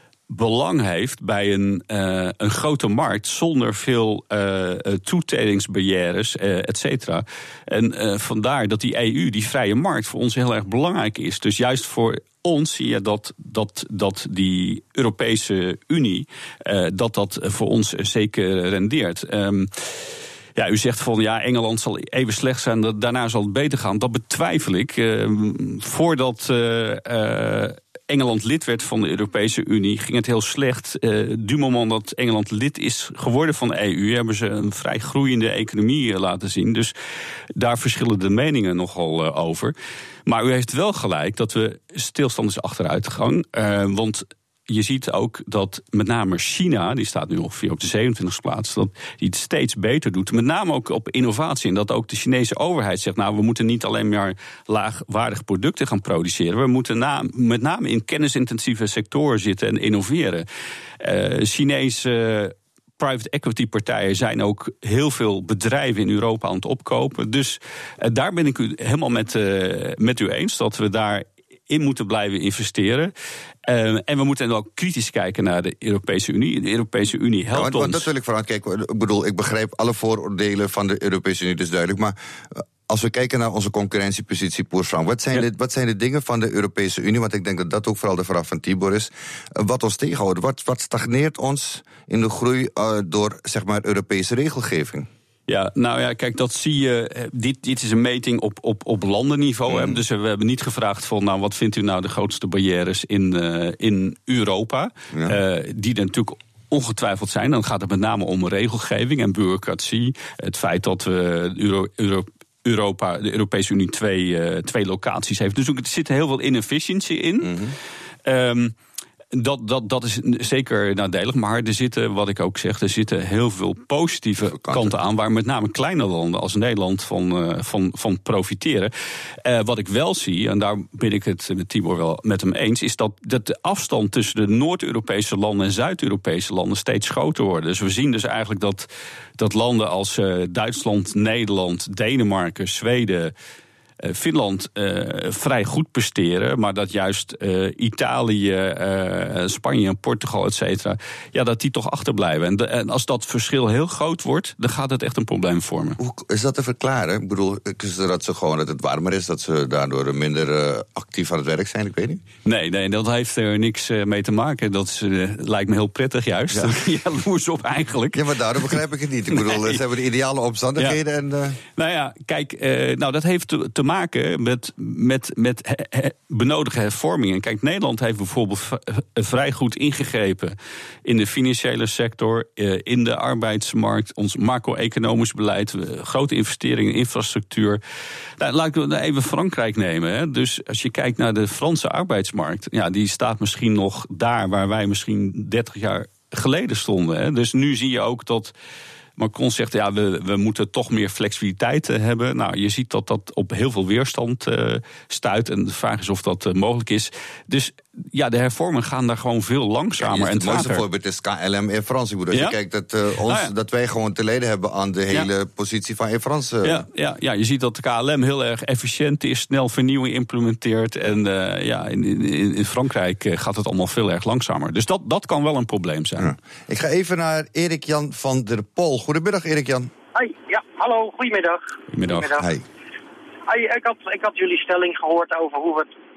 belang heeft bij een, uh, een grote markt zonder veel uh, toetredingsbarrières, uh, et cetera. En uh, vandaar dat die E U, die vrije markt, voor ons heel erg belangrijk is. Dus juist voor ons zie je dat, dat, dat die Europese Unie, uh, dat dat voor ons zeker rendeert. Um, Ja, u zegt van ja, Engeland zal even slecht zijn, daarna zal het beter gaan. Dat betwijfel ik. Uh, voordat uh, uh, Engeland lid werd van de Europese Unie, ging het heel slecht. Uh, du moment dat Engeland lid is geworden van de E U, hebben ze een vrij groeiende economie uh, laten zien. Dus daar verschillen de meningen nogal uh, over. Maar u heeft wel gelijk dat we stilstand is achteruitgang. Uh, want je ziet ook dat met name China, die staat nu ongeveer op de zevenentwintigste plaats, dat die het steeds beter doet. Met name ook op innovatie. En dat ook de Chinese overheid zegt, nou, we moeten niet alleen maar laagwaardige producten gaan produceren. We moeten na, met name in kennisintensieve sectoren zitten en innoveren. Uh, Chinese private equity partijen zijn ook heel veel bedrijven in Europa aan het opkopen. Dus uh, daar ben ik u helemaal met, uh, met u eens dat we daar in moeten blijven investeren. Uh, en we moeten ook kritisch kijken naar de Europese Unie. De Europese Unie helpt ja, want, want ons. Dat wil ik vooral kijken. Ik bedoel, ik begrijp alle vooroordelen van de Europese Unie, dus duidelijk. Maar uh, als we kijken naar onze concurrentiepositie, Poer Frank, wat zijn, ja. de, wat zijn de dingen van de Europese Unie? Want ik denk dat dat ook vooral de vraag van Tibor is. Uh, wat ons tegenhoudt, wat, wat stagneert ons in de groei uh, door, zeg maar, Europese regelgeving? Ja, nou ja, kijk, dat zie je. Dit, dit is een meting op, op, op landenniveau. Mm. Dus we hebben niet gevraagd van, nou, wat vindt u nou de grootste barrières in, uh, in Europa? Ja. Uh, die er natuurlijk ongetwijfeld zijn. Dan gaat het met name om regelgeving en bureaucratie. Het feit dat we Euro, Euro, Europa, de Europese Unie twee, uh, twee locaties heeft. Dus er zit heel veel inefficiëntie in. Mm-hmm. Um, Dat, dat, dat is zeker nadelig, maar er zitten, wat ik ook zeg, er zitten heel veel positieve kanten aan, waar met name kleine landen als Nederland van, uh, van, van profiteren. Uh, wat ik wel zie, en daar ben ik het met Tibor wel met hem eens, is dat, dat de afstand tussen de Noord-Europese landen en Zuid-Europese landen steeds groter wordt. Dus we zien dus eigenlijk dat, dat landen als uh, Duitsland, Nederland, Denemarken, Zweden, Uh, Finland uh, vrij goed presteren, maar dat juist uh, Italië, uh, Spanje, Portugal, et cetera, ja, dat die toch achterblijven. En, de, en als dat verschil heel groot wordt, dan gaat het echt een probleem vormen. Hoe is dat te verklaren? Ik bedoel, is dat ze gewoon dat het warmer is, dat ze daardoor minder uh, actief aan het werk zijn? Ik weet niet. Nee, nee, dat heeft er niks uh, mee te maken. Dat is, uh, lijkt me heel prettig juist. Ja. Jaloers op eigenlijk. Ja, maar daarom begrijp ik het niet. Ik bedoel, nee. Ze hebben de ideale omstandigheden. Ja. En, uh... Nou ja, kijk, uh, nou dat heeft te, te maken met, met, met he, he, benodigde hervormingen. Kijk, Nederland heeft bijvoorbeeld v- vrij goed ingegrepen in de financiële sector, uh, in de arbeidsmarkt, ons macro-economisch beleid, uh, grote investeringen in infrastructuur. Nou, laten we even Frankrijk nemen. Hè. Dus als je kijkt naar de Franse arbeidsmarkt, ja, die staat misschien nog daar waar wij misschien dertig jaar geleden stonden. Hè. Dus nu zie je ook dat Macron zegt, ja, we, we moeten toch meer flexibiliteit uh, hebben. Nou, je ziet dat dat op heel veel weerstand uh, stuit. En de vraag is of dat uh, mogelijk is. Dus ja, de hervormingen gaan daar gewoon veel langzamer. Ja, het mooiste voorbeeld is K L M Air France. Ik bedoel, als ja? je kijkt dat, uh, ons, nou ja. dat wij gewoon te lijden hebben aan de hele ja. positie van Air France. Uh. Ja, ja, ja, je ziet dat de K L M heel erg efficiënt is, snel vernieuwing implementeert. En uh, ja, in, in, in Frankrijk uh, gaat het allemaal veel erg langzamer. Dus dat, dat kan wel een probleem zijn. Ja. Ik ga even naar Erik-Jan van der Pol. Goedemiddag, Erik-Jan. Hoi, ja, hallo, goedemiddag. Goedemiddag. Goedemiddag. Hey, ik, had, ik had jullie stelling gehoord over hoe we het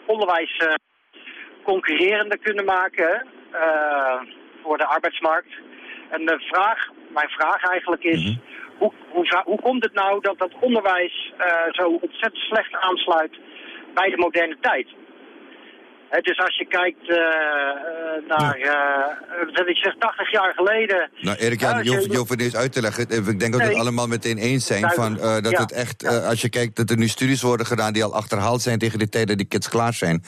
onderwijs uh, concurrerender kunnen maken uh, voor de arbeidsmarkt. En de vraag, mijn vraag eigenlijk is, mm-hmm. hoe, hoe, hoe komt het nou dat dat onderwijs uh, zo ontzettend slecht aansluit bij de moderne tijd? He, dus als je kijkt uh, naar, uh, dat ik zeg, tachtig jaar geleden... Nou, Erik, ja, je, hoeft, je hoeft het eens uit te leggen. Ik denk dat we nee. het allemaal meteen eens zijn. Nou, van, uh, dat ja. het echt, uh, als je kijkt dat er nu studies worden gedaan die al achterhaald zijn tegen de tijd dat die kids klaar zijn.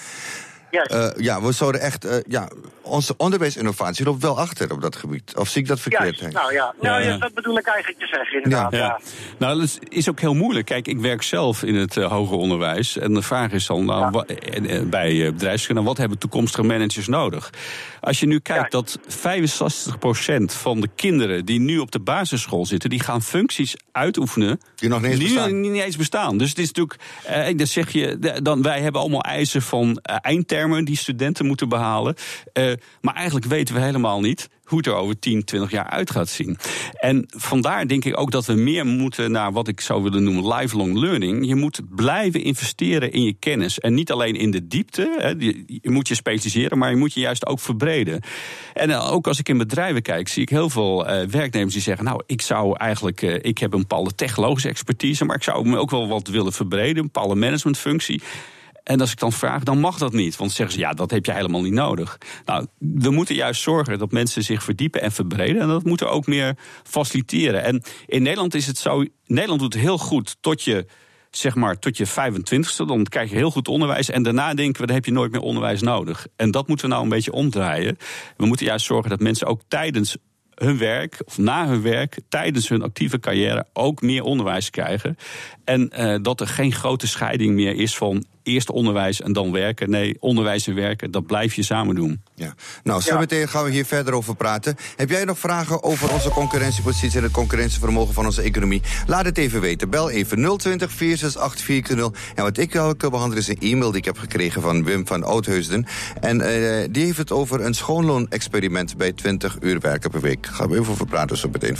Uh, ja, we zouden echt... Uh, ja, onze onderwijsinnovatie loopt wel achter op dat gebied. Of zie ik dat verkeerd? Juist, nou ja, nou, ja, ja. dat bedoel ik eigenlijk te zeggen, inderdaad. Ja. Ja. Ja. Nou, dat is ook heel moeilijk. Kijk, ik werk zelf in het uh, hoger onderwijs. En de vraag is dan nou, ja. wa- uh, bij uh, bedrijfskunde, wat hebben toekomstige managers nodig? Als je nu kijkt ja. dat vijfenzestig procent van de kinderen die nu op de basisschool zitten, die gaan functies uitoefenen die nog niet eens die bestaan. Niet, niet eens bestaan. Dus het is natuurlijk, uh, dan zeg je, dan, wij hebben allemaal eisen van uh, eindtermen die studenten moeten behalen. Uh, maar eigenlijk weten we helemaal niet hoe het er over tien, twintig jaar uit gaat zien. En vandaar denk ik ook dat we meer moeten naar wat ik zou willen noemen lifelong learning. Je moet blijven investeren in je kennis. En niet alleen in de diepte. Hè, je, je moet je specialiseren, maar je moet je juist ook verbreden. En uh, ook als ik in bedrijven kijk, zie ik heel veel uh, werknemers die zeggen, nou, ik zou eigenlijk, uh, ik heb een bepaalde technologische expertise, maar ik zou me ook wel wat willen verbreden, een bepaalde managementfunctie. En als ik dan vraag, dan mag dat niet. Want dan zeggen ze, ja, dat heb je helemaal niet nodig. Nou, we moeten juist zorgen dat mensen zich verdiepen en verbreden. En dat moeten we ook meer faciliteren. En in Nederland is het zo, Nederland doet het heel goed tot je, zeg maar, tot je vijfentwintigste. Dan krijg je heel goed onderwijs. En daarna denken we, dan heb je nooit meer onderwijs nodig. En dat moeten we nou een beetje omdraaien. We moeten juist zorgen dat mensen ook tijdens hun werk, of na hun werk, tijdens hun actieve carrière ook meer onderwijs krijgen. En uh, dat er geen grote scheiding meer is van eerst onderwijs en dan werken. Nee, onderwijs en werken, dat blijf je samen doen. Ja. Nou, zo ja. meteen gaan we hier verder over praten. Heb jij nog vragen over onze concurrentiepositie en het concurrentievermogen van onze economie? Laat het even weten. Bel even nul twintig, vier zes acht, vier nul. En wat ik wil behandelen is een e-mail die ik heb gekregen van Wim van Oudheusden. En uh, die heeft het over een schoonloon-experiment bij twintig uur werken per week. Gaan we even over praten zo meteen.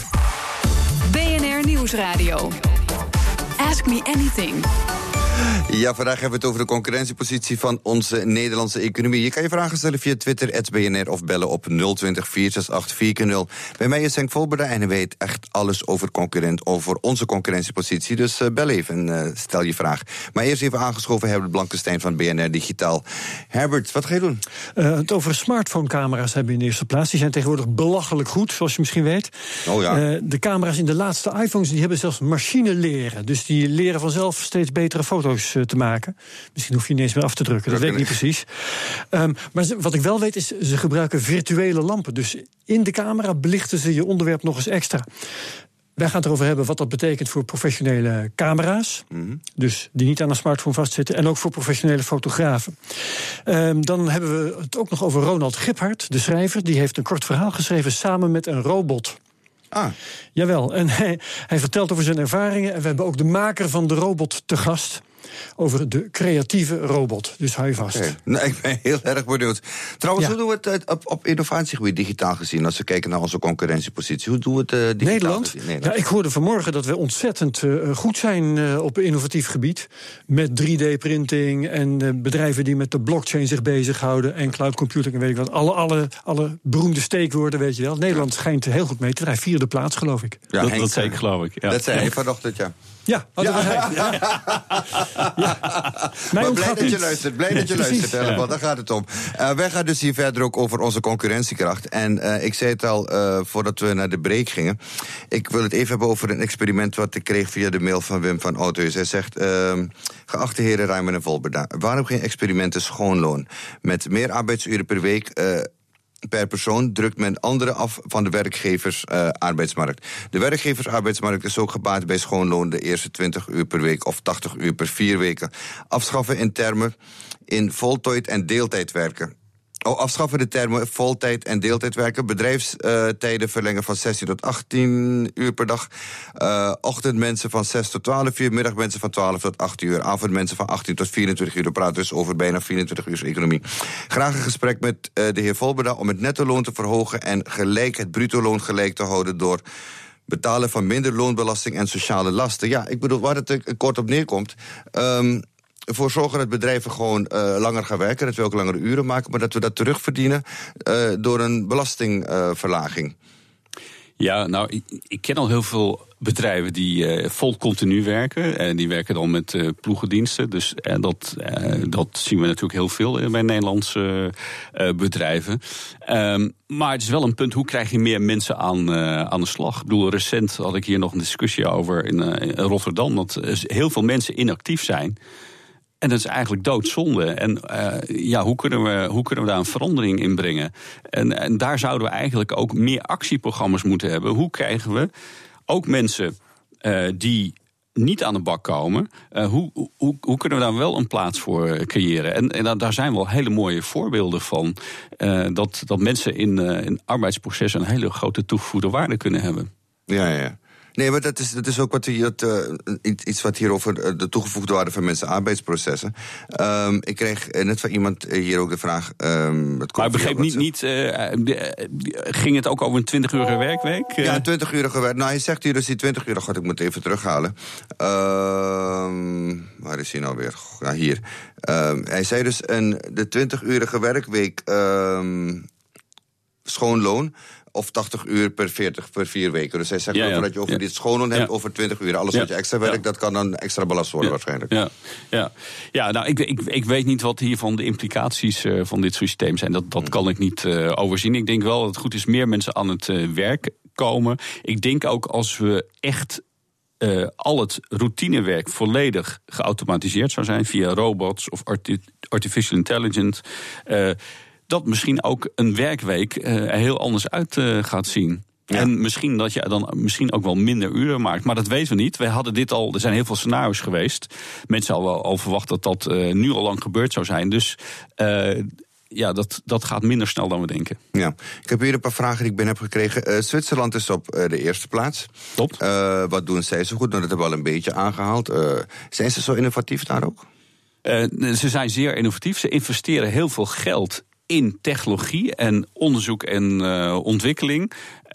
B N R Nieuwsradio. Ask me anything. Ja, vandaag hebben we het over de concurrentiepositie van onze Nederlandse economie. Je kan je vragen stellen via Twitter, at B N R, of bellen op nul twintig, vier zes acht, vier nul. Bij mij is Henk Volberda en hij weet echt alles over, concurrent, over onze concurrentiepositie. Dus uh, bel even en uh, stel je vraag. Maar eerst even aangeschoven Herbert Blankenstein van B N R Digitaal. Herbert, wat ga je doen? Uh, het over smartphone-camera's hebben we in de eerste plaats. Die zijn tegenwoordig belachelijk goed, zoals je misschien weet. Oh ja. Uh, de camera's in de laatste iPhones die hebben zelfs machine leren. Dus die leren vanzelf steeds betere foto's te maken. Misschien hoef je niet eens meer af te drukken, dat, dat weet ik niet precies. Um, maar ze, wat ik wel weet is, ze gebruiken virtuele lampen. Dus in de camera belichten ze je onderwerp nog eens extra. Wij gaan het erover hebben wat dat betekent voor professionele camera's. Mm-hmm. Dus die niet aan een smartphone vastzitten. En ook voor professionele fotografen. Um, dan hebben we het ook nog over Ronald Giphart, de schrijver. Die heeft een kort verhaal geschreven samen met een robot. Ah. Jawel, en hij, hij vertelt over zijn ervaringen. En we hebben ook de maker van de robot te gast. Over de creatieve robot. Dus hou je vast. Okay. Nou, ik ben heel erg benieuwd. Trouwens, ja. hoe doen we het op, op innovatiegebied digitaal gezien? Als we kijken naar onze concurrentiepositie. Hoe doen we het uh, digitaal Nederland? gezien? Nederland? Ja, ik hoorde vanmorgen dat we ontzettend uh, goed zijn uh, op innovatief gebied. Met drie D-printing en uh, bedrijven die met de blockchain zich bezighouden. En cloud computing en weet ik wat. Alle, alle, alle beroemde steekwoorden, weet je wel. Nederland ja. schijnt heel goed mee te draaien. Vierde plaats, geloof ik. Ja, dat, Henk, dat zeker, geloof ik. Ja. Dat zei hij vanochtend, ja. Ja, oh, ja. ja. ja. Maar blij dat je luistert, blij dat je luistert, helemaal. Daar gaat het om. Uh, wij gaan dus hier verder ook over onze concurrentiekracht. En uh, ik zei het al uh, voordat we naar de break gingen. Ik wil het even hebben over een experiment wat ik kreeg via de mail van Wim van Oudheusden. Hij zegt, uh, geachte heren Ruijmen en Volberda, waarom geen experimenten schoonloon? Met meer arbeidsuren per week Uh, per persoon drukt men anderen af van de werkgeversarbeidsmarkt. Uh, de werkgeversarbeidsmarkt is ook gebaat bij schoonloon de eerste twintig uur per week of tachtig uur per vier weken. Afschaffen in termen in voltooid en deeltijd werken. Oh, afschaffen de termen voltijd en deeltijd werken. Bedrijfstijden uh, verlengen van zestien tot achttien uur per dag. Uh, ochtendmensen van zes tot twaalf uur. Middagmensen van twaalf tot achttien uur. Avondmensen van achttien tot vierentwintig uur. We praten dus over bijna vierentwintig uur economie. Graag een gesprek met uh, de heer Volberda om het netto-loon te verhogen en gelijk het bruto-loon gelijk te houden door betalen van minder loonbelasting en sociale lasten. Ja, ik bedoel, waar het er kort op neerkomt. Um, ervoor zorgen dat bedrijven gewoon uh, langer gaan werken, dat we ook langere uren maken, maar dat we dat terugverdienen uh, door een belastingverlaging. Uh, Ja, nou, ik, ik ken al heel veel bedrijven die uh, vol continu werken. En die werken dan met uh, ploegendiensten. Dus uh, dat, uh, dat zien we natuurlijk heel veel bij Nederlandse uh, bedrijven. Um, maar het is wel een punt, hoe krijg je meer mensen aan, uh, aan de slag? Ik bedoel, recent had ik hier nog een discussie over in, uh, in Rotterdam, dat uh, heel veel mensen inactief zijn. En dat is eigenlijk doodzonde. En uh, ja, hoe kunnen, we, hoe kunnen we daar een verandering in brengen? En, en daar zouden we eigenlijk ook meer actieprogramma's moeten hebben. Hoe krijgen we ook mensen uh, die niet aan de bak komen, uh, hoe, hoe, hoe kunnen we daar wel een plaats voor creëren? En, en daar zijn wel hele mooie voorbeelden van. Uh, dat, dat mensen in, uh, in arbeidsprocessen een hele grote toegevoegde waarde kunnen hebben. Ja, ja. Nee, maar dat is, dat is ook wat hier, uh, iets wat hier over de toegevoegde waarde van mensen arbeidsprocessen. Um, ik kreeg net van iemand hier ook de vraag. Um, maar ik begreep niet, niet uh, ging het ook over een twintig-urige werkweek? Ja, een twintig-urige werk. Nou, hij zegt hier dus die twintig uur. God, ik moet even terughalen. Um, waar is hij nou weer? Ja, hier. Um, hij zei dus een, de twintig-urige werkweek um, schoonloon. Of tachtig uur per veertig, per vier weken. Dus hij zegt ja, ja. dat je over ja. dit schoonloon hebt, ja. over twintig uur. Alles ja. wat je extra werkt, ja. dat kan dan extra belast worden ja. waarschijnlijk. Ja, ja. ja nou, ik, ik, ik weet niet wat hiervan de implicaties uh, van dit systeem zijn. Dat, dat kan ik niet uh, overzien. Ik denk wel dat het goed is meer mensen aan het uh, werk komen. Ik denk ook als we echt uh, al het routinewerk volledig geautomatiseerd zou zijn via robots of arti- artificial intelligence, Uh, dat misschien ook een werkweek uh, er heel anders uit uh, gaat zien. Ja. En misschien dat je dan misschien ook wel minder uren maakt. Maar dat weten we niet. Wij hadden dit al, er zijn heel veel scenario's geweest. Mensen hadden al, al verwacht dat dat uh, nu al lang gebeurd zou zijn. Dus uh, ja, dat, dat gaat minder snel dan we denken. Ja, ik heb hier een paar vragen die ik binnen heb gekregen. Uh, Zwitserland is op uh, de eerste plaats. Top. Uh, wat doen zij zo goed? Nou, dat hebben we al een beetje aangehaald. Uh, zijn ze zo innovatief daar ook? Uh, ze zijn zeer innovatief. Ze investeren heel veel geld in technologie en onderzoek en uh, ontwikkeling.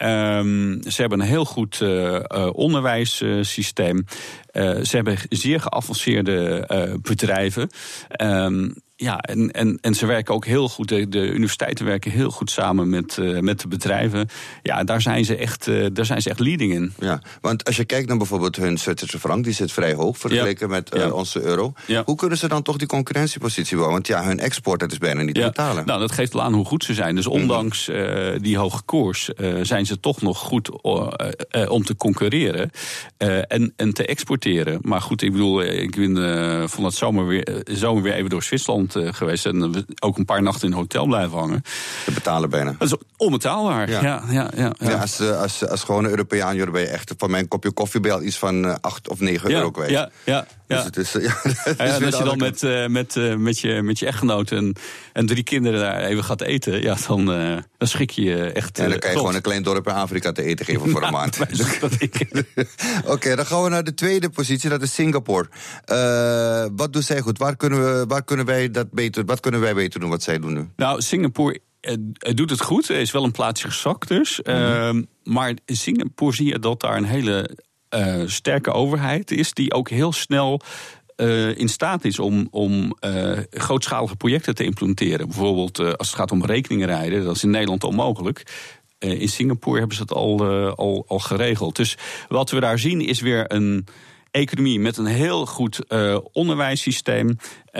Um, ze hebben een heel goed uh, uh, onderwijssysteem. Uh, ze hebben zeer geavanceerde uh, bedrijven. Um, Ja, en, en, en ze werken ook heel goed. De, de universiteiten werken heel goed samen met, uh, met de bedrijven. Ja, daar zijn ze echt, uh, daar zijn ze echt leading in. Ja, want als je kijkt naar bijvoorbeeld hun Zwitserse frank, die zit vrij hoog vergeleken ja. met uh, ja. onze euro. Ja. Hoe kunnen ze dan toch die concurrentiepositie bouwen? Want ja, hun export, dat is bijna niet ja. te betalen. Nou, dat geeft wel aan hoe goed ze zijn. Dus ondanks uh, die hoge koers uh, zijn ze toch nog goed uh, uh, om te concurreren uh, en, en te exporteren. Maar goed, ik bedoel, ik ben uh, van het zomer weer, uh, zomer weer even door Zwitserland geweest en we ook een paar nachten in een hotel blijven hangen. Te betalen bijna. Dat is onbetaalbaar. Ja, ja, ja, ja, ja. ja als, als, als gewone Europeaan, joh, ben je echt van mijn kopje koffie bij al iets van acht of negen ja, euro kwijt. Ja, ja. Ja. Dus het is, ja, het ja, is en als je dan met, uh, met, uh, met, je, met je echtgenoot en, en drie kinderen daar even gaat eten, ja, dan, uh, dan schrik je echt. Ja, dan kan je uh, gewoon een klein dorp in Afrika te eten geven voor een maand. Oké, okay, dan gaan we naar de tweede positie, dat is Singapore. Uh, wat doen zij goed? Waar kunnen, we, waar kunnen wij dat beter, wat kunnen wij beter doen wat zij doen nu? Nou, Singapore uh, doet het goed. Er is wel een plaatsje gezakt dus. Mm-hmm. Uh, maar in Singapore zie je dat daar een hele Uh, sterke overheid is die ook heel snel uh, in staat is om, om uh, grootschalige projecten te implementeren. Bijvoorbeeld uh, als het gaat om rekeningen rijden, dat is in Nederland onmogelijk. Uh, in Singapore hebben ze het al, uh, al, al geregeld. Dus wat we daar zien is weer een economie met een heel goed uh, onderwijssysteem.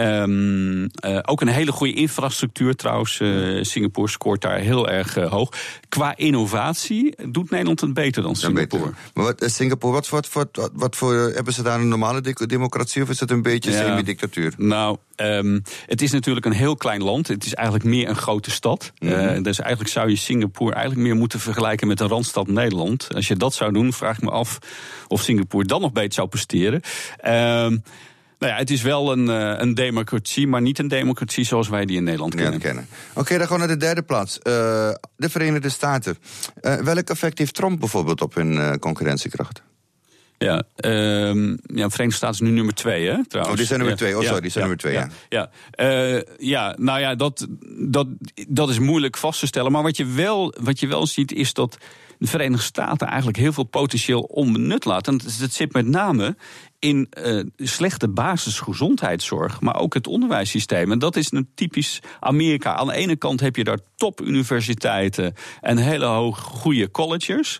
Um, uh, ook een hele goede infrastructuur trouwens. Uh, Singapore scoort daar heel erg uh, hoog. Qua innovatie doet Nederland het beter dan Singapore. Ja, maar wat, Singapore, wat, wat, wat, wat voor, hebben ze daar een normale democratie of is het een beetje ja, semi-dictatuur? Nou, um, het is natuurlijk een heel klein land. Het is eigenlijk meer een grote stad. Mm-hmm. Uh, dus eigenlijk zou je Singapore eigenlijk meer moeten vergelijken met een randstad Nederland. Als je dat zou doen, vraag ik me af of Singapore dan nog beter zou presteren. Um, Nou ja, het is wel een, uh, een democratie, maar niet een democratie zoals wij die in Nederland kennen. Ja, kennen. Oké, okay, dan gaan we naar de derde plaats. Uh, de Verenigde Staten. Uh, welk effect heeft Trump bijvoorbeeld op hun uh, concurrentiekracht? Ja, um, ja, de Verenigde Staten is nu nummer twee, hè, trouwens. Oh, die zijn nummer twee. Oh, ja, sorry, die zijn ja, nummer twee, ja. Ja, ja. Uh, ja nou ja, dat, dat, dat is moeilijk vast te stellen. Maar wat je wel, wat je wel ziet is dat de Verenigde Staten eigenlijk heel veel potentieel onbenut laat. En dat zit met name in uh, slechte basisgezondheidszorg, maar ook het onderwijssysteem. En dat is een typisch Amerika. Aan de ene kant heb je daar topuniversiteiten en hele hoge goede colleges.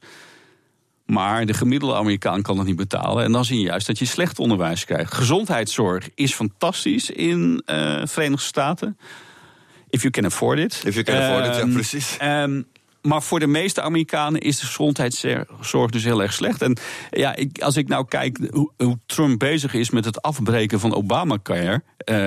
Maar de gemiddelde Amerikaan kan dat niet betalen. En dan zie je juist dat je slecht onderwijs krijgt. Gezondheidszorg is fantastisch in de uh, Verenigde Staten. If you can afford it. If you can afford it, ja, precies. Um, maar voor de meeste Amerikanen is de gezondheidszorg dus heel erg slecht. En ja, ik, als ik nou kijk hoe, hoe Trump bezig is met het afbreken van Obamacare,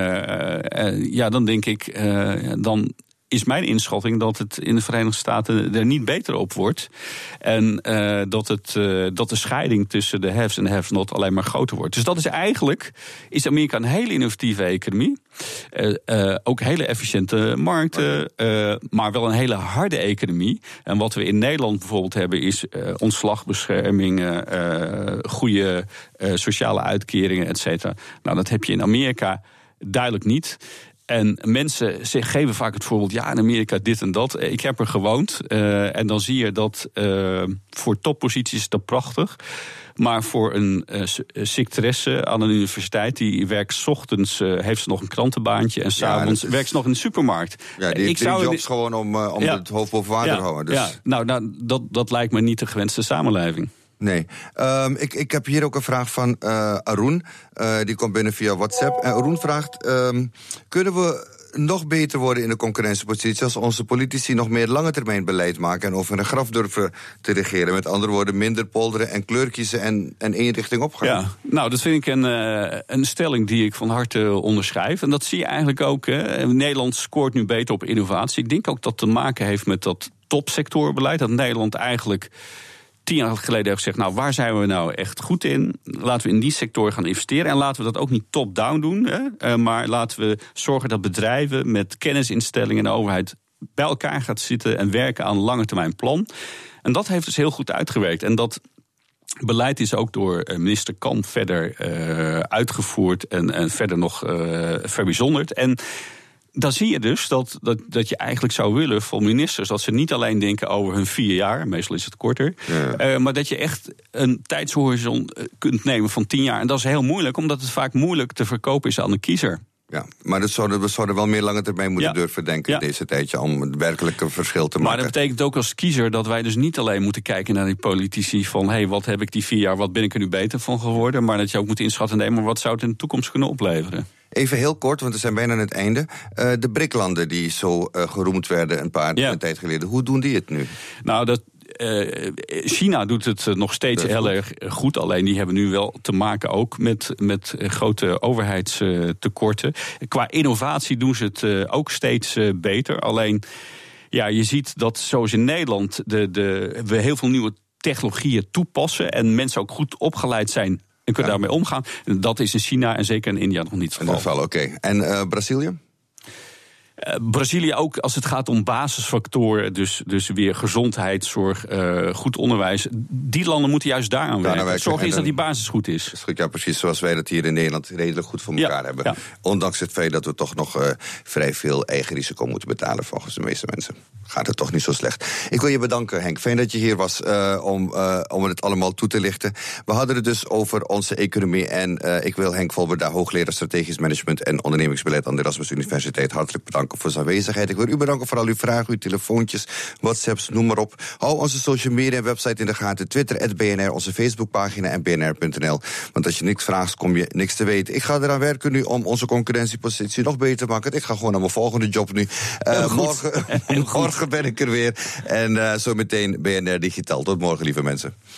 Uh, uh, ja, dan denk ik, uh, dan is mijn inschatting dat het in de Verenigde Staten er niet beter op wordt. En uh, dat, het, uh, dat de scheiding tussen de haves en de have-not alleen maar groter wordt. Dus dat is eigenlijk, is Amerika een hele innovatieve economie. Uh, uh, ook hele efficiënte markten, uh, maar wel een hele harde economie. En wat we in Nederland bijvoorbeeld hebben is uh, ontslagbeschermingen, uh, goede uh, sociale uitkeringen, et cetera. Nou, dat heb je in Amerika duidelijk niet. En mensen geven vaak het voorbeeld, ja, in Amerika dit en dat. Ik heb er gewoond. Uh, en dan zie je dat uh, voor topposities is dat prachtig. Maar voor een uh, secretaresse aan een universiteit, die werkt 's ochtends, uh, heeft ze nog een krantenbaantje en 's avonds ja, werkt ze nog in de supermarkt. Ja, die heeft drie jobs gewoon om, uh, om ja, het hoofd boven water ja, te houden. Dus. Ja, nou, nou dat, dat lijkt me niet de gewenste samenleving. Nee. Um, ik, ik heb hier ook een vraag van uh, Arun. Uh, die komt binnen via WhatsApp. En Arun vraagt, um, kunnen we nog beter worden in de concurrentiepositie als onze politici nog meer lange termijn beleid maken en over een graf durven te regeren? Met andere woorden, minder polderen en kleur kiezen en, en één richting opgaan. Ja, nou, dat vind ik een, uh, een stelling die ik van harte onderschrijf. En dat zie je eigenlijk ook. Hè. Nederland scoort nu beter op innovatie. Ik denk ook dat te maken heeft met dat topsectorbeleid. Dat Nederland eigenlijk tien jaar geleden heeft gezegd, nou, waar zijn we nou echt goed in? Laten we in die sector gaan investeren. En laten we dat ook niet top-down doen. Hè? Uh, maar laten we zorgen dat bedrijven met kennisinstellingen en de overheid bij elkaar gaat zitten en werken aan een lange termijn plan. En dat heeft dus heel goed uitgewerkt. En dat beleid is ook door minister Kamp verder uh, uitgevoerd en, en verder nog uh, verbijzonderd. En dan zie je dus dat, dat, dat je eigenlijk zou willen van ministers dat ze niet alleen denken over hun vier jaar, meestal is het korter, ja. uh, maar dat je echt een tijdshorizon kunt nemen van tien jaar. En dat is heel moeilijk, omdat het vaak moeilijk te verkopen is aan de kiezer. Ja, maar dat zouden, we zouden wel meer lange termijn moeten ja. durven denken ja. in deze tijdje om het werkelijke verschil te maken. Maar dat betekent ook als kiezer dat wij dus niet alleen moeten kijken naar die politici van hé, hey, wat heb ik die vier jaar, wat ben ik er nu beter van geworden, maar dat je ook moet inschatten, nee, maar wat zou het in de toekomst kunnen opleveren? Even heel kort, want we zijn bijna aan het einde. Uh, de B R I C-landen die zo uh, geroemd werden een paar ja. een tijd geleden, hoe doen die het nu? Nou, dat Uh, China doet het nog steeds heel erg goed. Alleen die hebben nu wel te maken ook met, met grote overheidstekorten. Qua innovatie doen ze het uh, ook steeds uh, beter. Alleen, ja, je ziet dat zoals in Nederland de, de, we heel veel nieuwe technologieën toepassen en mensen ook goed opgeleid zijn en kunnen ja. daarmee omgaan. Dat is in China en zeker in India nog niet het geval. Oké. Okay. En uh, Brazilië? Uh, Brazilië ook als het gaat om basisfactoren, dus, dus weer gezondheidszorg, uh, goed onderwijs. Die landen moeten juist daaraan werken. werken. Zorg eens dat die basis goed is. is goed, ja, precies zoals wij dat hier in Nederland redelijk goed voor elkaar ja, hebben. Ja. Ondanks het feit dat we toch nog uh, vrij veel eigen risico moeten betalen volgens de meeste mensen. Gaat het toch niet zo slecht. Ik wil je bedanken, Henk. Fijn dat je hier was uh, om, uh, om het allemaal toe te lichten. We hadden het dus over onze economie. En uh, ik wil Henk Volberda, hoogleraar strategisch management en ondernemingsbeleid aan de Erasmus Universiteit, hartelijk bedanken voor zijn aanwezigheid. Ik wil u bedanken voor al uw vragen, uw telefoontjes, WhatsApps, noem maar op. Hou onze social media en website in de gaten. Twitter, at B N R, onze Facebookpagina en B N R punt N L. Want als je niks vraagt, kom je niks te weten. Ik ga eraan werken nu om onze concurrentiepositie nog beter te maken. Ik ga gewoon naar mijn volgende job nu. Uh, morgen, morgen ben ik er weer. En uh, zometeen B N R Digitaal. Tot morgen, lieve mensen.